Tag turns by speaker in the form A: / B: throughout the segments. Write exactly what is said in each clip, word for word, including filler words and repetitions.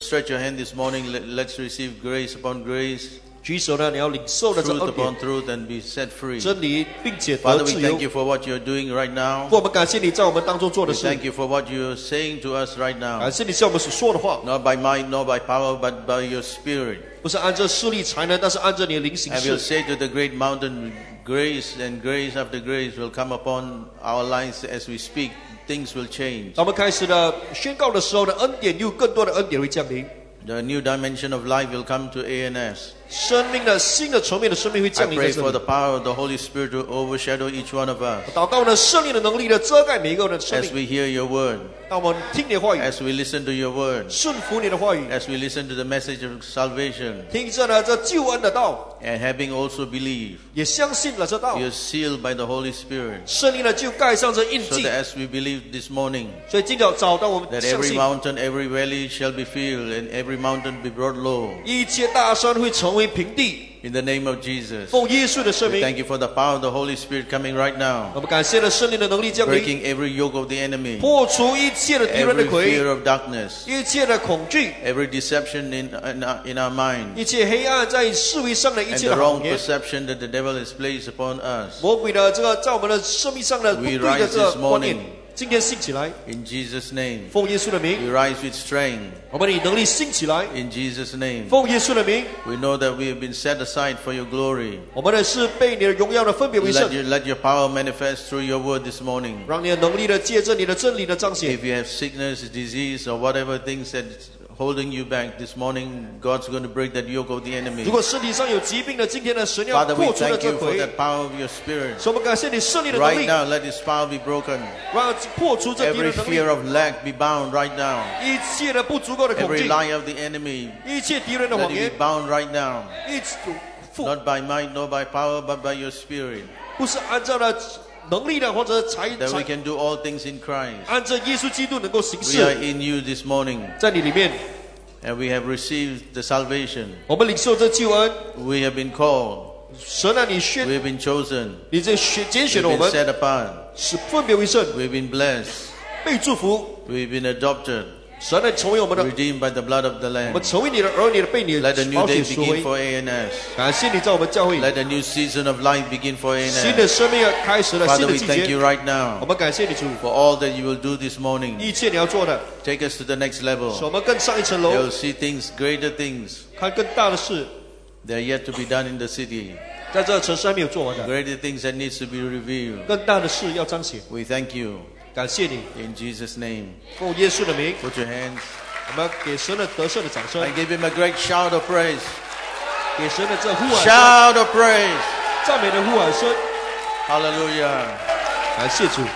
A: Stretch your hand this morning. Let, let's receive grace upon grace.
B: 举手呢，你要领受的这
A: Truth
B: 恩典
A: upon truth and be set free.
B: 真理，并且
A: Father,
B: 得
A: we
B: 自由
A: thank。you for what you're doing right now.
B: 父，我们感谢你在我们当中做的
A: We
B: 事，
A: thank you for what you're saying to us right now.
B: 感谢你向我们所说的话，
A: Not by might, nor by power, but by your spirit.
B: 不是按照势力才能，但是按照你的灵行
A: And we'll
B: 事。
A: say to the great mountain, grace and grace after grace will come upon our lives as we speak. Things will change.
B: 当我们开始的宣告的时候呢，恩典又更多的恩典会降临，
A: The new dimension of life will come to A N S.
B: 生命的新的层面的生命会
A: I
B: 降临在
A: pray
B: 这
A: for
B: 里
A: the。power of the Holy Spirit to overshadow each one of us
B: 祷告呢，圣灵的能力呢，遮盖每一个人的生
A: as
B: 命。
A: we hear your word,
B: 当我们听你的话语，
A: as we listen to your word,
B: 顺服你的话语，
A: as we listen to the message of salvation,
B: 听着呢这救恩的道，
A: and having also believed,
B: 也相信了这道
A: we，are sealed by the Holy Spirit.
B: 圣灵呢就盖上这印
A: So
B: 记。
A: that as we believe this morning,
B: 所以今早找到我们
A: that
B: 相
A: every
B: 信，
A: mountain, every valley shall be filled, and every mountain be brought low.
B: 一切大山会成为平地。
A: In the name of Jesus.
B: 奉耶稣的圣
A: We
B: 名，
A: thank you for the power of the Holy Spirit coming right now,
B: 我们感谢了圣灵的能力降临，
A: breaking every yoke of the enemy,
B: 破除一切的敌人的
A: every
B: 魁，
A: fear of darkness,
B: 一切的恐惧，
A: every deception in, in, our, in our mind,
B: 一切黑暗在思维上的一
A: and
B: 切
A: the
B: 的
A: wrong
B: 谎言，
A: perception that the devil has placed upon us.
B: 魔鬼的这个在我们的生命上的不
A: We
B: 对的
A: rise
B: 这个
A: this
B: 观念
A: morning，
B: 今天兴起来，
A: In Jesus' name,
B: 奉耶稣的名，
A: we rise with strength.
B: 我们以能力兴起来，
A: In Jesus' name,
B: 奉耶稣的名，
A: we know that we have been set aside for your glory.
B: 我们的是被你的荣耀的分别为
A: Let
B: 圣，
A: your, let your power manifest through your word this morning.
B: 让你的能力的借着你的真理的彰显。
A: If you have sickness, disease, or whatever things that's holding you back this morning, God's going to break that yoke of the enemy.
B: 如果身体上有疾病的，今天的神要
A: Father, we
B: 破除了
A: thank
B: 这
A: you for
B: 魁，
A: that power of your spirit.
B: 所以我们感谢你胜利的能
A: Right
B: 力，
A: now, let His power be broken.
B: 让破除这敌
A: Every
B: 人的能
A: fear
B: 力，
A: of lack be bound right now.
B: 一切的不足够的恐
A: Every
B: 惧，
A: lie of the enemy,
B: 一切敌人的
A: let
B: 谎
A: it
B: 言
A: be，bound right now.
B: 一切负
A: Not by might, nor by power, but by your spirit.
B: 不是按照了能力的或者才
A: That we
B: 才
A: can do all things in Christ.
B: 按照耶稣基督能够行
A: We are
B: 事，
A: in you this morning,
B: 在你里面，
A: and we have received the salvation.
B: 我们领受这救恩。
A: We have been called.
B: 神啊，你
A: We
B: 选
A: have been chosen.
B: 你这选拣选
A: We've
B: 了我
A: been
B: 们，
A: set apart.
B: 使分别为圣，
A: We've been blessed.
B: 被祝福。
A: We've been adopted.
B: 神来成为我们的，
A: Redeemed by the blood of the
B: 我
A: Lamb.
B: 们成为你的儿女的，被你的
A: Let a new
B: 保
A: day
B: 险所
A: begin
B: 为。
A: for A N S.
B: 感谢你在我们教会，
A: Let a new season of life begin for A
B: 新
A: N
B: 的
A: S.
B: 生命要开始了，新
A: Father,
B: 的
A: we
B: 季
A: thank you
B: 节。
A: right
B: 我
A: now
B: 们感谢你主，
A: for all that you will do this morning.
B: 一切你要做的，
A: Take us to the next
B: 使我
A: level.
B: 们更上一层楼，
A: You'll see things, greater things.
B: 看更大的事，
A: They are yet to be done in the city.
B: 在这城市还没有做完的，
A: Greater things that needs to be revealed.
B: 更大的事要彰显。
A: We thank you
B: 感谢你，
A: in Jesus' name.
B: 奉耶稣的名，
A: Put your hands
B: 我们要给神的得胜的掌声，
A: and give Him a great shout of praise.
B: 给神的这呼喊声，
A: Shout of praise.
B: 赞美的呼喊声。
A: Hallelujah.
B: 感谢主。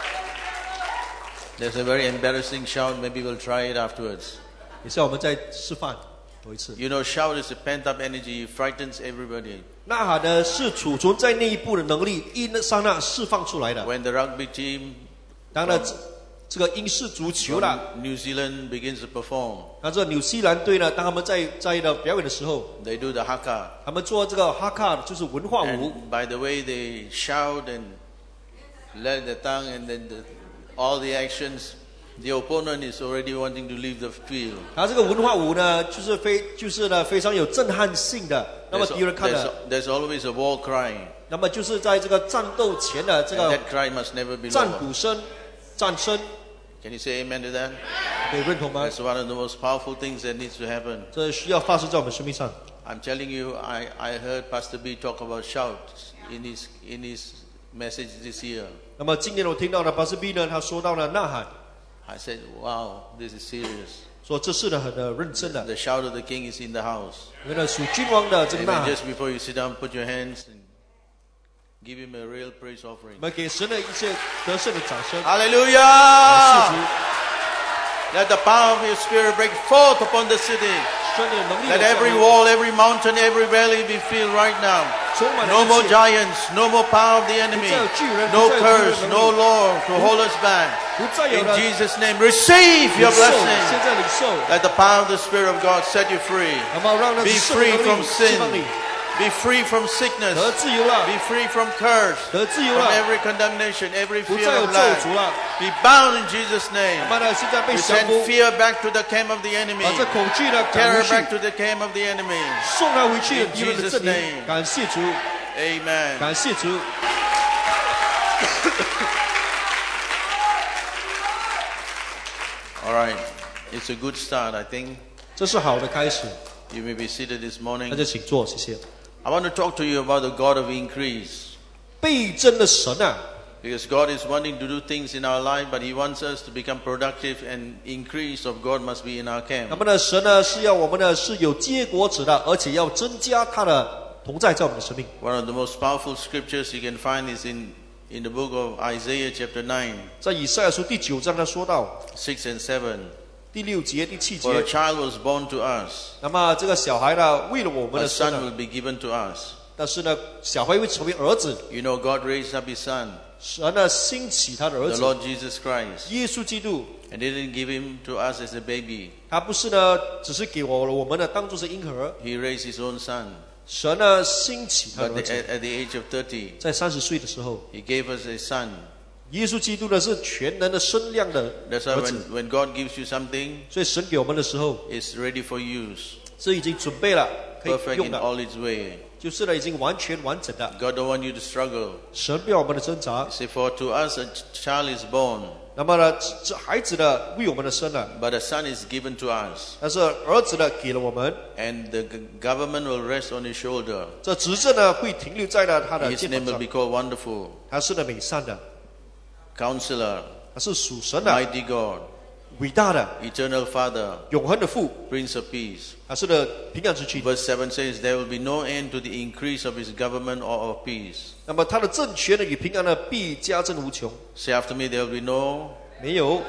A: There's a very embarrassing shout. Maybe we'll try it afterwards.
B: 也是我们在示范多一次。
A: You know, shout is a pent-up energy. It frightens everybody.
B: 呐喊呢是储存在内部的能力，一刹那释放出来的。
A: When the rugby team
B: 当然，这这个英式足球啦，
A: from New Zealand begins to perform,
B: 那这纽西兰队呢，当他们在在的表演的时候，
A: they do the haka.
B: 他们做这个哈卡，就是文化舞。
A: And by the way they shout and let the tongue and then the, all the actions, the opponent is already wanting to leave the field.
B: 他这个文化舞呢，就是非就是呢非常有震撼性的。那么
A: There's,
B: 敌人看
A: there's,
B: 了，
A: there's always a war cry.
B: 那么就是在这个战斗前的这
A: And
B: 个
A: that cry must never be
B: 战
A: lower.
B: 鼓声、战声，
A: Can you say amen to that?
B: 可以认同吗？
A: That's one of the most powerful things that needs to happen.
B: 这需要发生在我们生命上。
A: I'm telling you, I, I heard Pastor B talk about shouts in his, in his message this year.
B: 那么今年我听到了巴斯比呢，他说到了呐喊，
A: I said, wow, this is serious.
B: 说这是的很的认真的，
A: The shout of the king is in the house.
B: 因为呢属君王的这个呐
A: Amen.
B: 喊，
A: Just before you sit down, put your hands and give him a real praise
B: 我
A: offering.
B: 们给神的一些得胜的掌声。
A: Hallelujah!
B: 感谢主，
A: Let the power of your spirit break forth upon the city.
B: 神的能力
A: Let
B: 的降
A: every
B: 临
A: wall, every mountain, every valley be filled right now.
B: 充满了
A: No
B: 一
A: more
B: 切
A: giants, no more power of the enemy.
B: 不再有巨人，
A: No
B: 不再有巨人
A: curse,
B: 能力。
A: no law to hold us back.
B: 不再有
A: In
B: 了
A: Jesus' name, receive
B: 领
A: your
B: 受，现
A: blessing.
B: 在领受，
A: Let the power of the Spirit of God set you free.
B: 那么让那
A: Be
B: 圣的
A: free
B: 能
A: from
B: 力释放
A: sin.
B: 你，
A: Be free from sickness.
B: 得自由了，
A: Be free from curse.
B: 得自由
A: From
B: 了，
A: every condemnation, every
B: 不
A: fear
B: 再有
A: of
B: 咒
A: life.
B: 诅了。
A: Be bound in Jesus' name.
B: 那么呢，现在被
A: We
B: 降
A: send
B: 服，
A: fear back to the camp of the enemy.
B: 把这恐惧呢赶
A: Terror
B: 回去，
A: back to the camp of the enemy.
B: 送他回去
A: In
B: 敌人的
A: Jesus'
B: 阵营。
A: name.
B: 感谢主，
A: Amen.
B: 感谢主。
A: All right. It's a good start, I think.
B: 这是好的开始，
A: You may be seated this morning.
B: 大家请坐，谢谢。
A: I want to talk to you about the God of increase.
B: 倍增的神啊，
A: Because God is wanting to do things in our life, but He wants us to become productive, and increase of God must be in our
B: 那
A: camp.
B: 么呢，神呢是要我们呢是有结果子的，而且要增加他的同在在我们的生命。
A: One of the most powerful scriptures you can find is in, in the book of Isaiah chapter nine,
B: 在以赛亚书第九章呢说到
A: six and seven.
B: 第六节、第七
A: For a
B: 节，
A: child was born to us,
B: 那么这个小孩呢，为了我们
A: a
B: 的生
A: son
B: 呢，
A: will be given to us.
B: 但是呢，小孩会成为儿子，
A: You know, God raised up His son,
B: 神呢兴起他的儿
A: the
B: 子
A: Lord Jesus Christ,
B: 耶稣基督，
A: and didn't give Him to us as a baby.
B: 他不是呢，只是给我我们呢当做是婴儿，
A: He raised His own son.
B: 神呢兴起他的
A: But
B: 儿
A: the,
B: 子，
A: at, at the age of thirty,
B: 在三十岁的时候，
A: He gave us a son.
B: 耶稣基督呢是全能的身量的
A: That's why
B: 儿
A: when,
B: 子，
A: when God gives you something,
B: 所以神给我们的时候
A: it's ready for use,
B: 是已经准备了可以
A: perfect
B: 用
A: in
B: 的，
A: all its way.
B: 就是呢已经完全完整的。
A: God don't want you to struggle.
B: 神不要我们的挣扎
A: He，said, For to us a child is born,
B: 那么呢，这这孩子呢为我们的生了，
A: but a son is given to us,
B: 但是儿子呢给了我们，
A: and the g- government will rest on His shoulder.
B: 这执政呢会停留在了他的
A: His
B: 肩
A: name
B: 膀
A: will
B: 上
A: be，called Wonderful,
B: 他是呢美善的，
A: Counselor,
B: 他是属神的，
A: Mighty God,
B: 伟大的，
A: Eternal Father,
B: 永恒的父，
A: Prince of Peace.
B: 他是的平安之君。
A: Verse seven says, There will be no end to the increase of His government or of peace.
B: 那么他的政权呢与平安呢必加增无穷，
A: Say after me, there will be no
B: 没有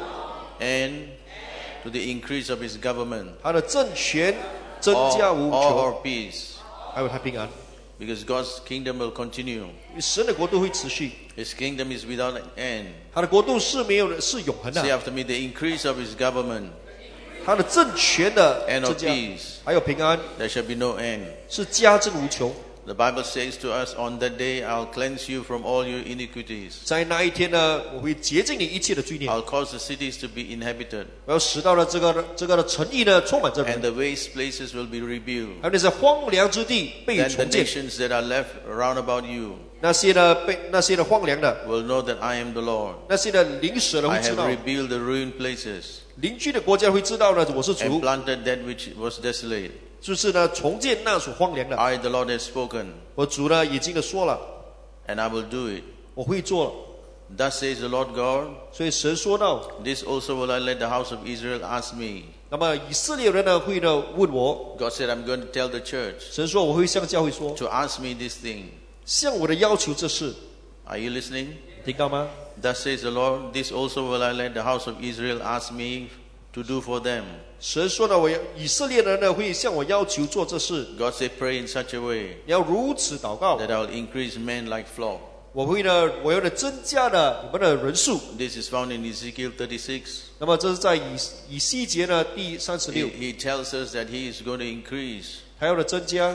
A: end to the increase of His government
B: 他的政权增
A: or,
B: 加无
A: or,
B: 穷，
A: or peace.
B: 还有他平安，
A: Because God's kingdom will continue.
B: 因为神的国度会持续，
A: His kingdom is without end.
B: 他的国度是没有的，是永恒
A: Say
B: 的，
A: after me, the increase of His government
B: 他的政权的
A: and
B: 增
A: of
B: 加，
A: peace.
B: 还有平安
A: There shall be no end.
B: 是加增无穷。
A: The Bible says to us, On that day I'll cleanse you from all your iniquities.
B: 在那一天呢，我会洁净你一切的罪孽，
A: I'll cause the cities to be inhabited,
B: 我要使到了这个的这个的诚意呢充满着
A: and
B: 人，
A: the waste places will be rebuilt.
B: 还有那些荒凉之地被
A: Then the
B: 重建，
A: nations that are left round about you
B: 那些呢被那些的荒凉的，
A: will know that I am the Lord.
B: 那些的邻舍的会
A: I
B: 知
A: have
B: 道，
A: rebuilt the ruined places
B: 邻居的国家会知道呢，我是
A: and
B: 主，
A: planted that which was desolate.
B: 就是呢重建那所荒凉的。
A: I, the Lord, have spoken,
B: 我主呢已经的说了，
A: and I will do it.
B: 我会做了。
A: Thus says the Lord God,
B: 所以神说到，
A: This also will I let the house of Israel ask me.
B: 那么以色列人呢会呢问我，
A: God said, I'm going to tell the church
B: 神说我会向教会说，
A: to ask me this thing.
B: 向我的要求这事，
A: Are you listening?
B: 听到吗？
A: Thus says the Lord, This also will I let the house of Israel ask me to do for them.
B: 神说呢，我要以色列人呢会向我要求做这事，
A: God said, Pray in such a way
B: 你要如此祷告，
A: that I will increase men like flock.
B: 我会呢，我要呢增加了你们的人数。
A: This is found in Ezekiel thirty-six.
B: 那么这是在以以西结呢第三十
A: He,
B: 六，
A: he tells us that He is going to increase
B: 还要呢增加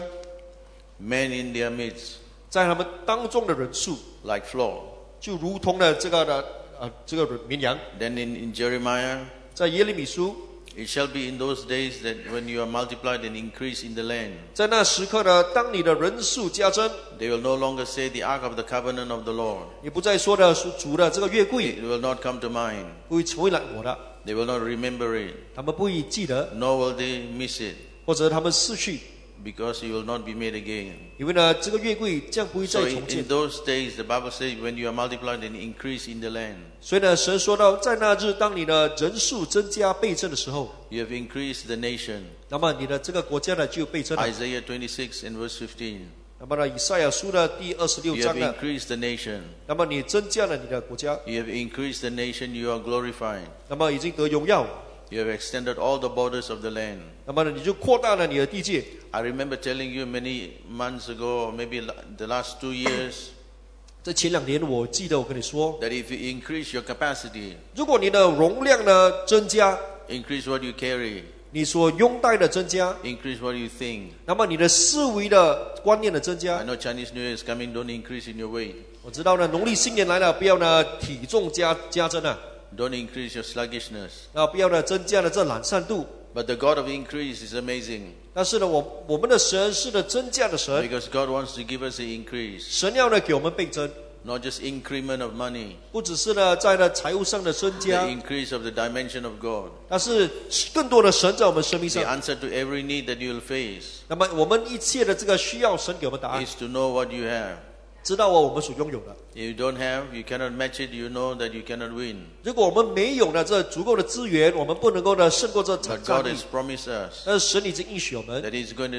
A: men in their midst
B: 在他们当中的人数，
A: like flock.
B: 就如同呢这个的呃这个绵羊，
A: Then in, in Jeremiah,
B: 在耶利米书，
A: it shall be in those days that when you are multiplied and increase in the land,
B: 在那时刻呢，当你的人数加增，
A: they will no longer say the ark of the covenant of the Lord.
B: 你不再说的是主的这个月柜
A: It will not come to mind.
B: 不会成为了我的，
A: They will not remember it,
B: 他们不会记得，
A: nor will they miss it,
B: 或者他们逝去，
A: because it will not be made again.
B: 因为呢这个月柜将不会
A: So
B: 再
A: in,
B: 重建
A: in。those days, the Bible says, when you are multiplied and increase in the land,
B: 所以呢，神说到，在那日，当你的人数增加倍增的时候，
A: you have increased the nation.
B: 那么你的这个国家呢就倍增了。
A: Isaiah twenty-six and verse fifteen.
B: 那么呢，以赛亚书的第二十六
A: You
B: 章
A: have
B: 呢，
A: increased the nation.
B: 那么你增加了你的国家，
A: You have increased the nation. You are glorified.
B: 那么已经得荣耀，
A: You have extended all the borders of the land.
B: 那么呢你就扩大了你的地界。
A: I remember telling you many months ago, or maybe la- the last two years,
B: 在前两年，我记得我跟你说，
A: that if you increase your capacity,
B: 如果你的容量呢增加，
A: increase what you carry,
B: 你所拥戴的增加，
A: Increase what you think.
B: 那么你的思维的观念的增
A: I
B: 加。
A: know Chinese New Year is coming. Don't increase in your weight.
B: 我知道呢，农历新年来了，不要呢体重加加增啊，
A: Don't increase your sluggishness.
B: 啊不要呢增加了这懒散度。
A: But the God of increase is amazing.
B: 但是呢，我我们的神是呢增加的神，
A: Because God wants to give us the increase.
B: 神要呢给我们倍增，
A: Not just increment of money.
B: 不只是呢在呢财务上的增
A: The
B: 加，
A: increase of the dimension of God.
B: 但是更多的神在我们生命
A: The
B: 上。
A: answer to every need that you'll face
B: 那么我们一切的这个需要，神给我们答案，
A: is to know what you have.
B: 知道我们所拥有的。
A: If you don't have, you cannot match it. You know that you cannot win.
B: 如果我们没有呢这足够的资源，我们不能够呢胜过这场
A: But
B: 战
A: God
B: 役
A: has。promised us
B: 但是神已经应许我们，
A: that He's going to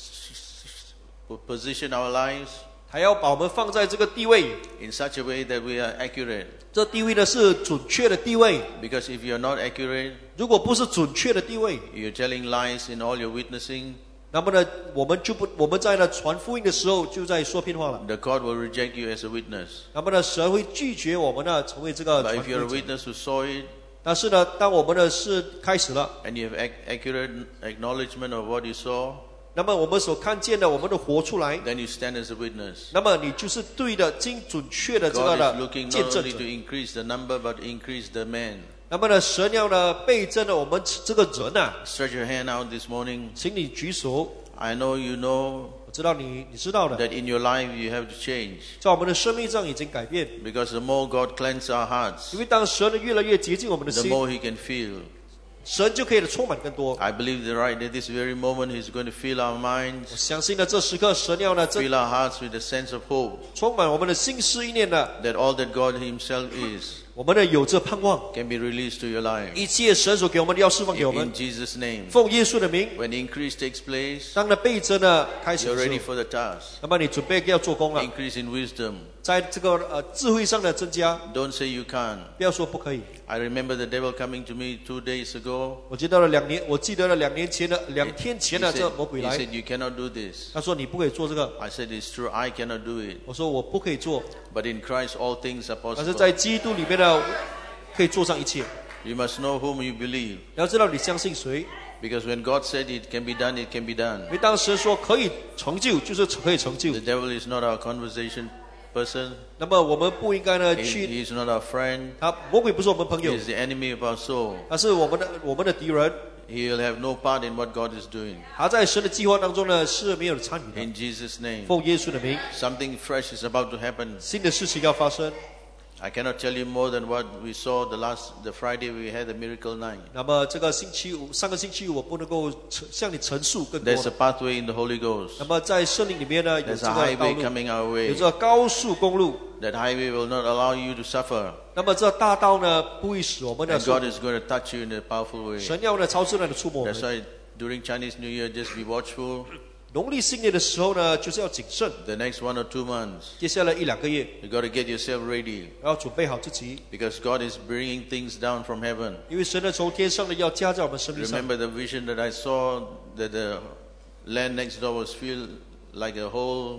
A: s- s- position our lives
B: 还要把我们放在这个地位，
A: in such a way that we are accurate.
B: 这地位呢是准确的地位。
A: Because if you're not accurate,
B: 如果不是准确的地位，
A: you're telling lies in all your witnessing,
B: 那么呢我们就不我们在呢传福音的时候就在说骗话了。
A: the God will reject you as a witness.
B: 那么呢神会拒绝我们呢成为这个
A: But
B: 传
A: if
B: 福
A: you're a
B: 音者。
A: witness who saw it
B: 但是呢，当我们呢是开始了，
A: and you have ac- accurate acknowledgement of what you saw,
B: 那么我们所看见的，我们的活出来，
A: then you stand as a witness.
B: 那么你就是对的、精准确的这个
A: God is
B: 的
A: looking
B: 见
A: not
B: 证
A: only
B: 者
A: to。increase the number, but increase the man.
B: 那么呢，神要呢倍增了我们这个人啊，
A: Stretch your hand out this morning.
B: 请你举手。
A: I know you know
B: 我知道你你知道的，
A: that in your life you have to change.
B: 在我们的生命上已经改变，
A: Because the more God cleanses our hearts,
B: 因为当神呢越来越接近我们的
A: the
B: 心，
A: more He can feel.
B: 神就可以充满更多。
A: I believe that right at this very moment He's going to fill our
B: 我
A: minds,
B: 相信呢，这时刻神要呢，这
A: fill our hearts with a sense of hope
B: 充满我们的心思意念的，
A: that all that God Himself is
B: 我们呢有这盼望，
A: can be released to your life.
B: 一切神所给我们的要释放给我
A: In
B: 们，
A: Jesus' name.
B: 奉耶稣的名。
A: When increase takes place,
B: 当呢倍增呢开始
A: you're
B: 的时
A: ready
B: 候，
A: for the task.
B: 那么你准备要做工了，
A: Increase in wisdom.
B: 在这个呃智慧上的增加，
A: Don't say you can't.
B: 不要说不可以。
A: I remember the devil coming to me two days ago.
B: 我记得了两年，我记得了两年前的两
A: He
B: 天前
A: he
B: 的
A: said,
B: 这魔鬼
A: he
B: 来，
A: said, you cannot do this.
B: 他说你不可以做这个，
A: I said, it's true, I cannot do it.
B: 我说我不可以做，
A: But in Christ all things are
B: 但是
A: possible.
B: 在基督里面呢可以做上一切。
A: You must know whom you believe.
B: 你要知道你相信谁，
A: Because when God said it can be done, it can be done.
B: 因为当时说可以成就，就是可以成就
A: The。devil is not our conversation person.
B: 那么我们不应该呢
A: He,
B: 去，
A: he is not our friend.
B: 他魔鬼不是我们朋
A: He
B: 友，
A: is the enemy of our soul.
B: 他是我们的我们的敌人，
A: He will have no part in what God is doing.
B: 他在神的计划当中呢是没有参与的。
A: In Jesus' name.
B: 奉耶稣的名，
A: Something fresh is about to happen.
B: 新的事情要发生。
A: I cannot tell you more than what we saw the last, the Friday we had the miracle night.
B: 那么这个星期五，上个星期五我不能够陈向你陈述更多
A: There's a
B: 的。
A: pathway in the Holy Ghost.
B: 那么在圣灵里面呢，有
A: There's
B: 这
A: a
B: 个道
A: highway
B: 路，
A: coming our
B: 有
A: way.
B: 这个高速公路。
A: That highway will not allow you to suffer.
B: 那么这大道呢，不会使我们的
A: And God is going to touch you in a powerful way.
B: 神要呢超自然的触摸我
A: That's
B: 们。
A: why during Chinese New Year, just be watchful.
B: 农历新年的时候呢，就是要谨慎。
A: The next one or two months,
B: 接下来一两个月，
A: you got to get yourself ready.
B: 要准备好自己，
A: Because God is bringing things down from heaven.
B: 因为神呢从天上的要加在我们生命上。
A: Remember the vision that I saw that the land next door was filled like a whole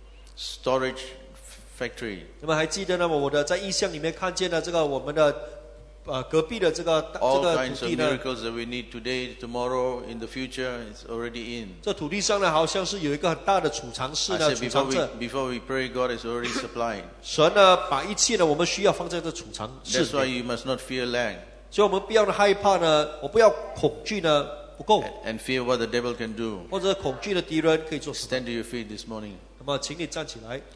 A: storage factory.
B: 那么还记得呢？我的在意象里面看见了这个我们的呃隔壁的这个这
A: All
B: 个
A: kinds
B: 土
A: of
B: 地呢，
A: miracles that we need today, tomorrow, in the future, it's already in.
B: 这土地上呢好像是有一个很大的储藏室
A: I
B: 呢，
A: said
B: 储
A: before
B: 藏
A: we,
B: 着。
A: before we pray, God has already supplied.
B: 神呢把一切呢我们需要放在这储藏室
A: That's
B: 里
A: why
B: 面，
A: you must not fear lack
B: 所以我们不要害怕呢，我不要恐惧呢不够，
A: and fear what the devil can do.
B: 或者恐惧的敌人可以做什么。
A: Stand to your feet this morning.
B: 那么请你站起来。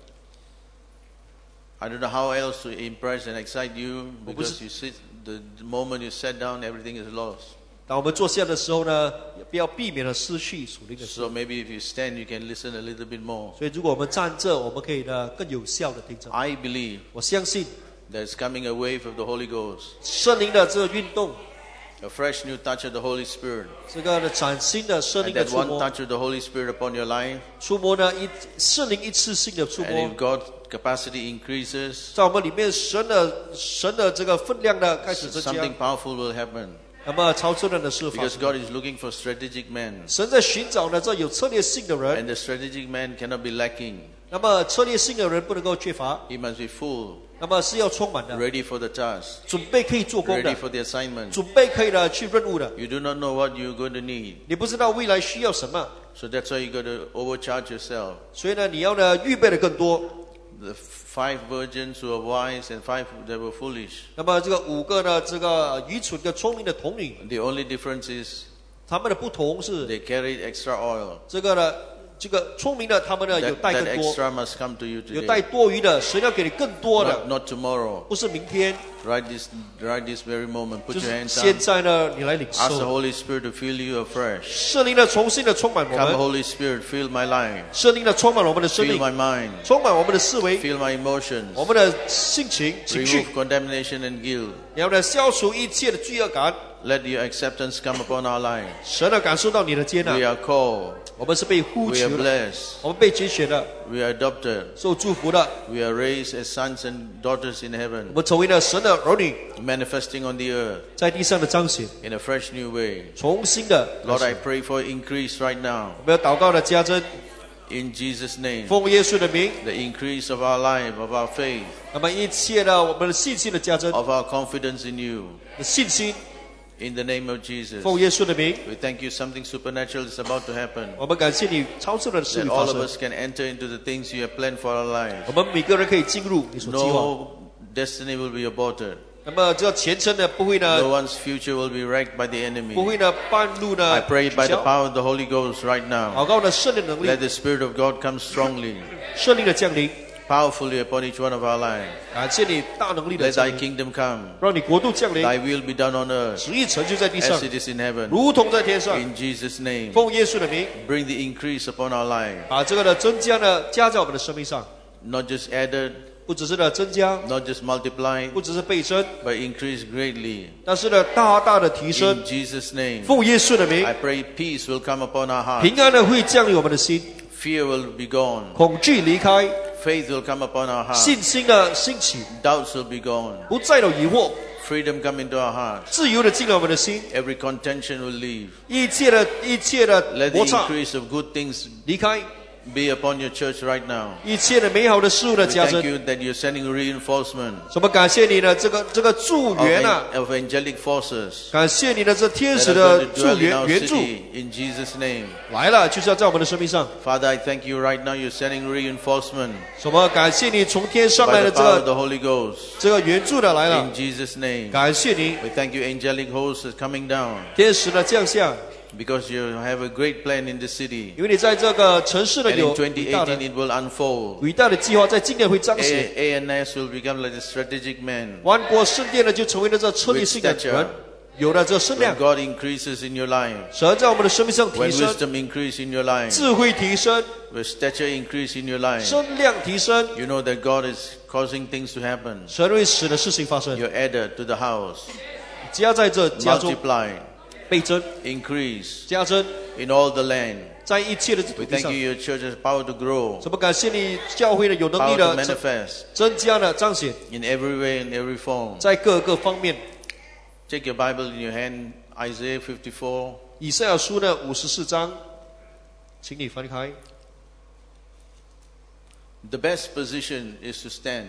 A: I don't know how else to impress and excite you because you sit, the moment you sit down, everything is lost.
B: 当我们坐下的时候呢，也不要避免了失去属灵的事。
A: So maybe if you stand, you can listen a little bit more.
B: 所以如果我们站着，我们可以呢更有效的听着。
A: I believe
B: 我相信
A: there's coming a wave of the Holy Ghost,
B: 圣灵的这个运动，
A: a fresh new touch of the Holy Spirit.
B: 这个的崭新的圣
A: And
B: 灵的
A: that
B: 触
A: one
B: 摸，
A: touch of the Holy Spirit upon your life,
B: 触摸呢一圣灵一次性的触
A: and
B: 摸
A: if，God's capacity increases,
B: 在我们里面神的神的这个分量呢开始增加
A: something，powerful will happen.
B: 那么超自然的事发
A: Because
B: 生。
A: God is looking for strategic men.
B: 神在寻找呢这有策略性的人，
A: And the strategic man cannot be lacking.
B: 那么策略性的人不能够缺乏，
A: He must be full.
B: 那么是要充满的，
A: ready for the task,
B: 准备可以做工
A: ready
B: 的，
A: for the assignment.
B: 准备可以呢去任务的。
A: You do not know what you're going to need.
B: 你不知道未来需要什么，
A: So that's why you got to overcharge yourself.
B: 所以呢，你要呢预备的更多。
A: The five virgins who are wise and five that were foolish.
B: 那么这个五个呢，这个愚蠢跟聪明的童女，
A: The only difference is
B: 他们的不同是
A: they carried extra oil.
B: 这个呢，这个聪明的他们呢有
A: That,
B: 带
A: that
B: 更多，
A: extra must come to you
B: 有带
A: today.
B: 多余的，神要给你更多
A: Not,
B: 的，
A: not tomorrow.
B: 不是明天，
A: Right this, right this very moment. Put
B: 就
A: your
B: 是
A: hands
B: 现
A: up.
B: 在呢，你来领
A: Ask the
B: 受。
A: Holy Spirit to fill you afresh.
B: 圣灵呢重新的充满我
A: Come,
B: 们，
A: Holy Spirit, fill my life.
B: 圣灵呢充满我们的生
A: Fill
B: 命，
A: my mind.
B: 充满我们的思维，
A: Fill my emotions.
B: 我们的性情情绪，
A: Remove condemnation and guilt.
B: 然后呢消除一切的罪恶感，
A: Let your acceptance come upon our lives.
B: 神呢感受到你的接纳
A: We，are called.
B: 我们是被呼
A: We
B: 求
A: are
B: 的，
A: blessed.
B: 我们被拣选的，
A: We are adopted.
B: 受祝福的，
A: We are raised as sons and daughters in
B: 我
A: heaven,
B: 们成为了神的儿女，
A: manifesting on the earth
B: 在地上的彰显，
A: in a fresh new way.
B: 重新的。
A: Lord, I pray for increase right now
B: 我们要祷告的加增，
A: in Jesus' name.
B: 奉耶稣的名。
A: The increase of our life, of our faith,
B: 那么一切的我们的信心的加增，
A: of our confidence in you.
B: 信心，
A: In the name of Jesus.
B: 奉耶稣的名，
A: We thank you something supernatural is about to happen.
B: 我们感谢你超自然的事
A: That
B: 情
A: all
B: 发
A: of
B: 生。
A: us can enter into the things you have planned for our lives.
B: 我们每个人可以进入你所计划。
A: No destiny will be aborted.
B: 那么这个前程呢，不会
A: No
B: 呢，
A: one's future will be wrecked by the
B: 不
A: enemy.
B: 会呢半路
A: I
B: 呢
A: pray
B: 取
A: by the
B: 消。
A: power of the Holy Ghost right now.
B: 祷告的圣灵能力
A: Let，the Spirit of God come strongly,
B: 圣灵的降临，
A: powerfully upon each one of our lives.
B: 感谢你大能力的
A: Let
B: 降
A: thy
B: 临，
A: kingdom come.
B: 让你国度降临，
A: Thy will be done on earth
B: 旨意成就在地上
A: as，it is in heaven.
B: 如同在天上。
A: In Jesus' name.
B: 奉耶稣的名，
A: Bring the increase upon our life.
B: 把这个的增加呢加在我们的生命上，
A: Not just added,
B: 不只是呢增加，
A: not just multiplied,
B: 不只是倍增，
A: but increase greatly.
B: 但是呢大大的提升
A: In。Jesus' name.
B: 奉耶稣的名，
A: I pray peace will come upon our hearts.
B: 平安呢会降临我们的心，
A: Fear will be gone.
B: 恐惧离开，
A: Faith will come upon our hearts.
B: 信心的兴起，
A: Doubts will be gone.
B: 不再有疑惑，
A: Freedom come into our hearts.
B: 自由的进入我们的心，
A: Every contention will leave.
B: 一切的一切的
A: Let the
B: 摩擦
A: increase of good things
B: 离开，
A: be upon your church right now.
B: 一切的美好的事物的
A: We
B: 加
A: thank
B: 增。
A: you that you're sending reinforcement
B: 什么？感谢你的这个这个助
A: of,
B: 援啊！
A: an- of angelic forces
B: 感谢你的这天
A: that
B: 使
A: are
B: 的
A: going to
B: 助
A: dwell in
B: 援
A: our
B: 援助
A: city. In Jesus' name.
B: 来了，就是要在我们的生命上。
A: Father, I thank you right now. You're sending reinforcement
B: 什么？感谢你从天上
A: by
B: 来的
A: the
B: 这
A: power of
B: 个
A: the Holy Ghost.
B: 这个援助的来
A: In
B: 了，
A: Jesus' name.
B: 感谢你，
A: We thank you, angelic hosts is coming down
B: 天使的降下，
A: because you have a great plan in the city.
B: 因为你在这个城市的
A: And
B: 有
A: in
B: 伟大的
A: twenty eighteen, it will unfold.
B: 伟大的计划，在今年会彰显。
A: A- ANS will become like a strategic man.
B: 万国圣殿呢，就成为了这策略性的
A: With stature
B: 人，有了这声
A: When
B: 量，
A: God increases in your life,
B: 神在我们的生命上
A: when
B: 提升，
A: wisdom increase in your life,
B: 智慧提升，
A: when stature increase in your life,
B: 声量提升，
A: you know that God is causing things to happen.
B: 神会使的事情发生，
A: You're added to the house,
B: 加在这家中
A: multiplied,
B: 倍增，
A: increase
B: 加增，
A: in all the land.
B: 在一切的土
A: We
B: 地
A: thank
B: 上
A: you, your church has power to grow,
B: 什么？感谢你教会的有能力
A: power to
B: 的增
A: manifest
B: 增加的彰显，
A: in every way, in every form.
B: 在各个方面。
A: Take your Bible in your hand, Isaiah fifty-four.
B: 以赛亚书的五十四章，请你翻开。
A: The best position is to stand.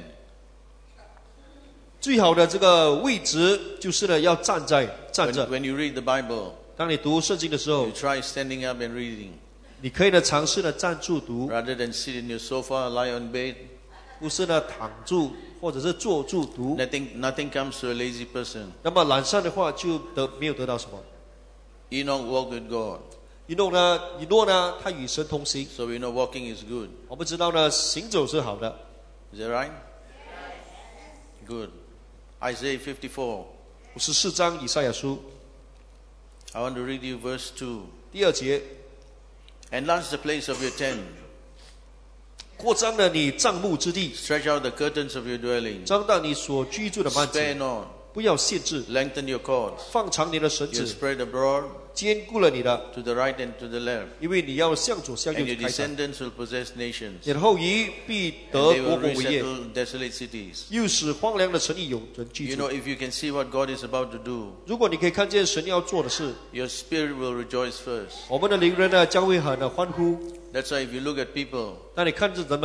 B: 最好的这个位置就是呢，要站在站
A: When,
B: 着。
A: when you read the Bible,
B: 当你读圣经的时候
A: you，try standing up and reading
B: 你可以呢尝试呢站住读，
A: rather than sit in your sofa, lie on bed.
B: 不是呢躺住或者是坐住读。
A: Nothing, nothing comes to a lazy person.
B: 那么懒散的话就得没有得到什么。
A: Enoch walked with God,
B: 一诺呢，一诺呢，他与神同行。
A: so we know walking is good.
B: 我们知道呢，行走是好的。
A: Is that right? Good. Isaiah fifty-four.
B: 五十四章以赛亚书
A: I want to read you verse two.
B: 第二节，
A: Enlarge the place of your tent.
B: 扩张了你帐幕之地，
A: Stretch out the curtains of your dwelling.
B: 张大你所居住的幔
A: Spare
B: 子，
A: not.
B: 不要限制，
A: Lengthen your cords.
B: 放长你的绳
A: You
B: 子，
A: spread abroad
B: 兼顾了你的，
A: to the right and to the left.
B: 因为你要向左向右
A: And your
B: 开展，
A: descendants will possess nations.
B: 你的后裔必
A: And
B: 得
A: they
B: 国
A: will
B: 国为业，
A: resettle desolate cities.
B: 又使荒凉的城邑有人居
A: You
B: 住
A: know,。if you can see what God is about to do,
B: 如果你可以看见神要做的事，
A: your spirit will rejoice first.
B: 我们的灵人呢将会很的欢呼。
A: That's why if you look at people,
B: 当你看着人们，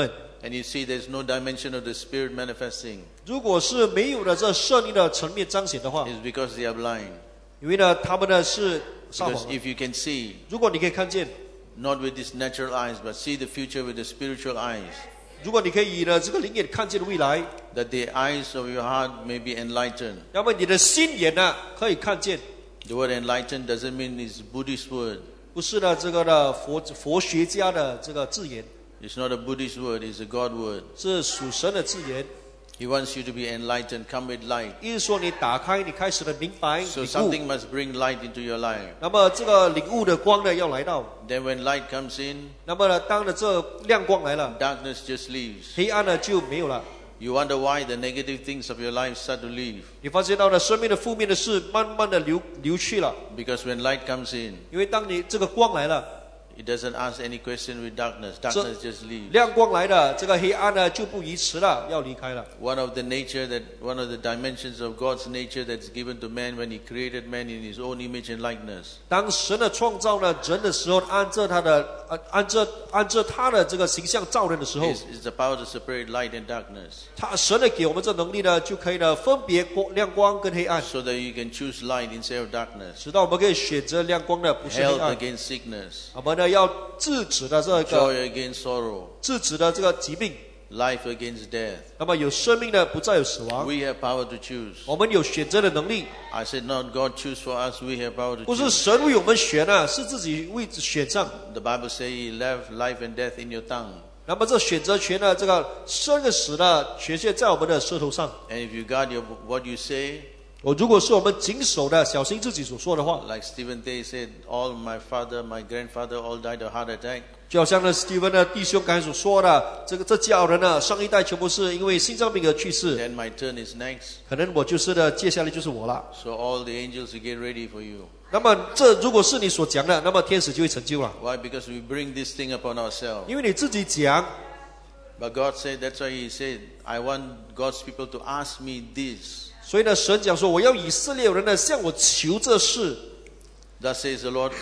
A: And you see there's no dimension of the Spirit manifesting.
B: 如果是没有的这圣灵的层面彰显的话，
A: It's because they are blind.
B: 因为呢，他们呢是撒
A: Because
B: 谎的。
A: if you can see,
B: 如果你可以看见，
A: not with these natural eyes, but see the future with the spiritual eyes,
B: 如果你可以以呢这个灵眼看见未来，
A: that the eyes of your heart may be enlightened.
B: 那么你的心眼呢可以看见。
A: The word enlightened doesn't mean it's a Buddhist word.
B: 不是呢这个的佛佛学家的这个字眼，
A: It's not a Buddhist word, it's a God word.
B: 是属神的字眼。
A: He wants you to be enlightened, come with light.
B: 意思说你打开，你开始的明白
A: So
B: 领悟，
A: something must bring light into your life.
B: 那么这个领悟的光呢要来到，
A: Then when light comes in,
B: 那么呢当了这亮光来了，
A: darkness just leaves.
B: 黑暗呢就没有了。
A: You wonder why the negative things of your life start to leave.
B: 你发现到了生命的负面的事慢慢的流流去了，
A: Because when light comes in,
B: 因为当你这个光来了，
A: it doesn't ask any question with darkness. Darkness just leaves.
B: 亮光来了，这个黑暗呢就不移迟了，要离开了。
A: One of the nature that, one of the dimensions of God's nature that's given to man when He created man in His own image and likeness.
B: 当神的创造了人的时候，按照他的按按照按照他的这个形象造人的时候，
A: Is, is the power to separate light and darkness.
B: 他神呢给我们这能力呢，就可以呢分别光亮光跟黑暗，
A: So that you can choose light instead of darkness.
B: 直到我们可以选择亮光的，不是黑
A: Health
B: 暗。
A: against sickness.
B: 我们呢要制止的这个
A: Joy against sorrow.
B: 制止的这个疾病，
A: Life against death.
B: 那么有生命呢不再有死亡，
A: We have power to choose.
B: 我们有选择的能力，
A: I said not God choose for us, we have power to
B: 不是
A: choose.
B: 神为我们选啊，是自己为选上。
A: The Bible says He left life and death in your tongue.
B: 那么这选择权呢，这个生跟死呢，权限在我们的舌头上。
A: And if you guard your, what you say,
B: 我如果是我们谨守的，小心自己所说的话，
A: like Stephen Tay said, all my father, my grandfather all died of heart attack.
B: 就好像呢，Steven 的弟兄刚才所说的，这个这家人呢，上一代全部是因为心脏病而去世，
A: Then my turn is next.
B: 可能我就是的，接下来就是我了。
A: So all the angels will get ready for you.
B: 那么这如果是你所讲的，那么天使就会成就了，
A: Why? Because we bring this thing upon ourselves.
B: 因为你自己讲。
A: But God said, that's why He said, I want God's people to ask me this.
B: 所以呢，神讲说，我要以色列人呢向我求这事。
A: Thus says the Lord,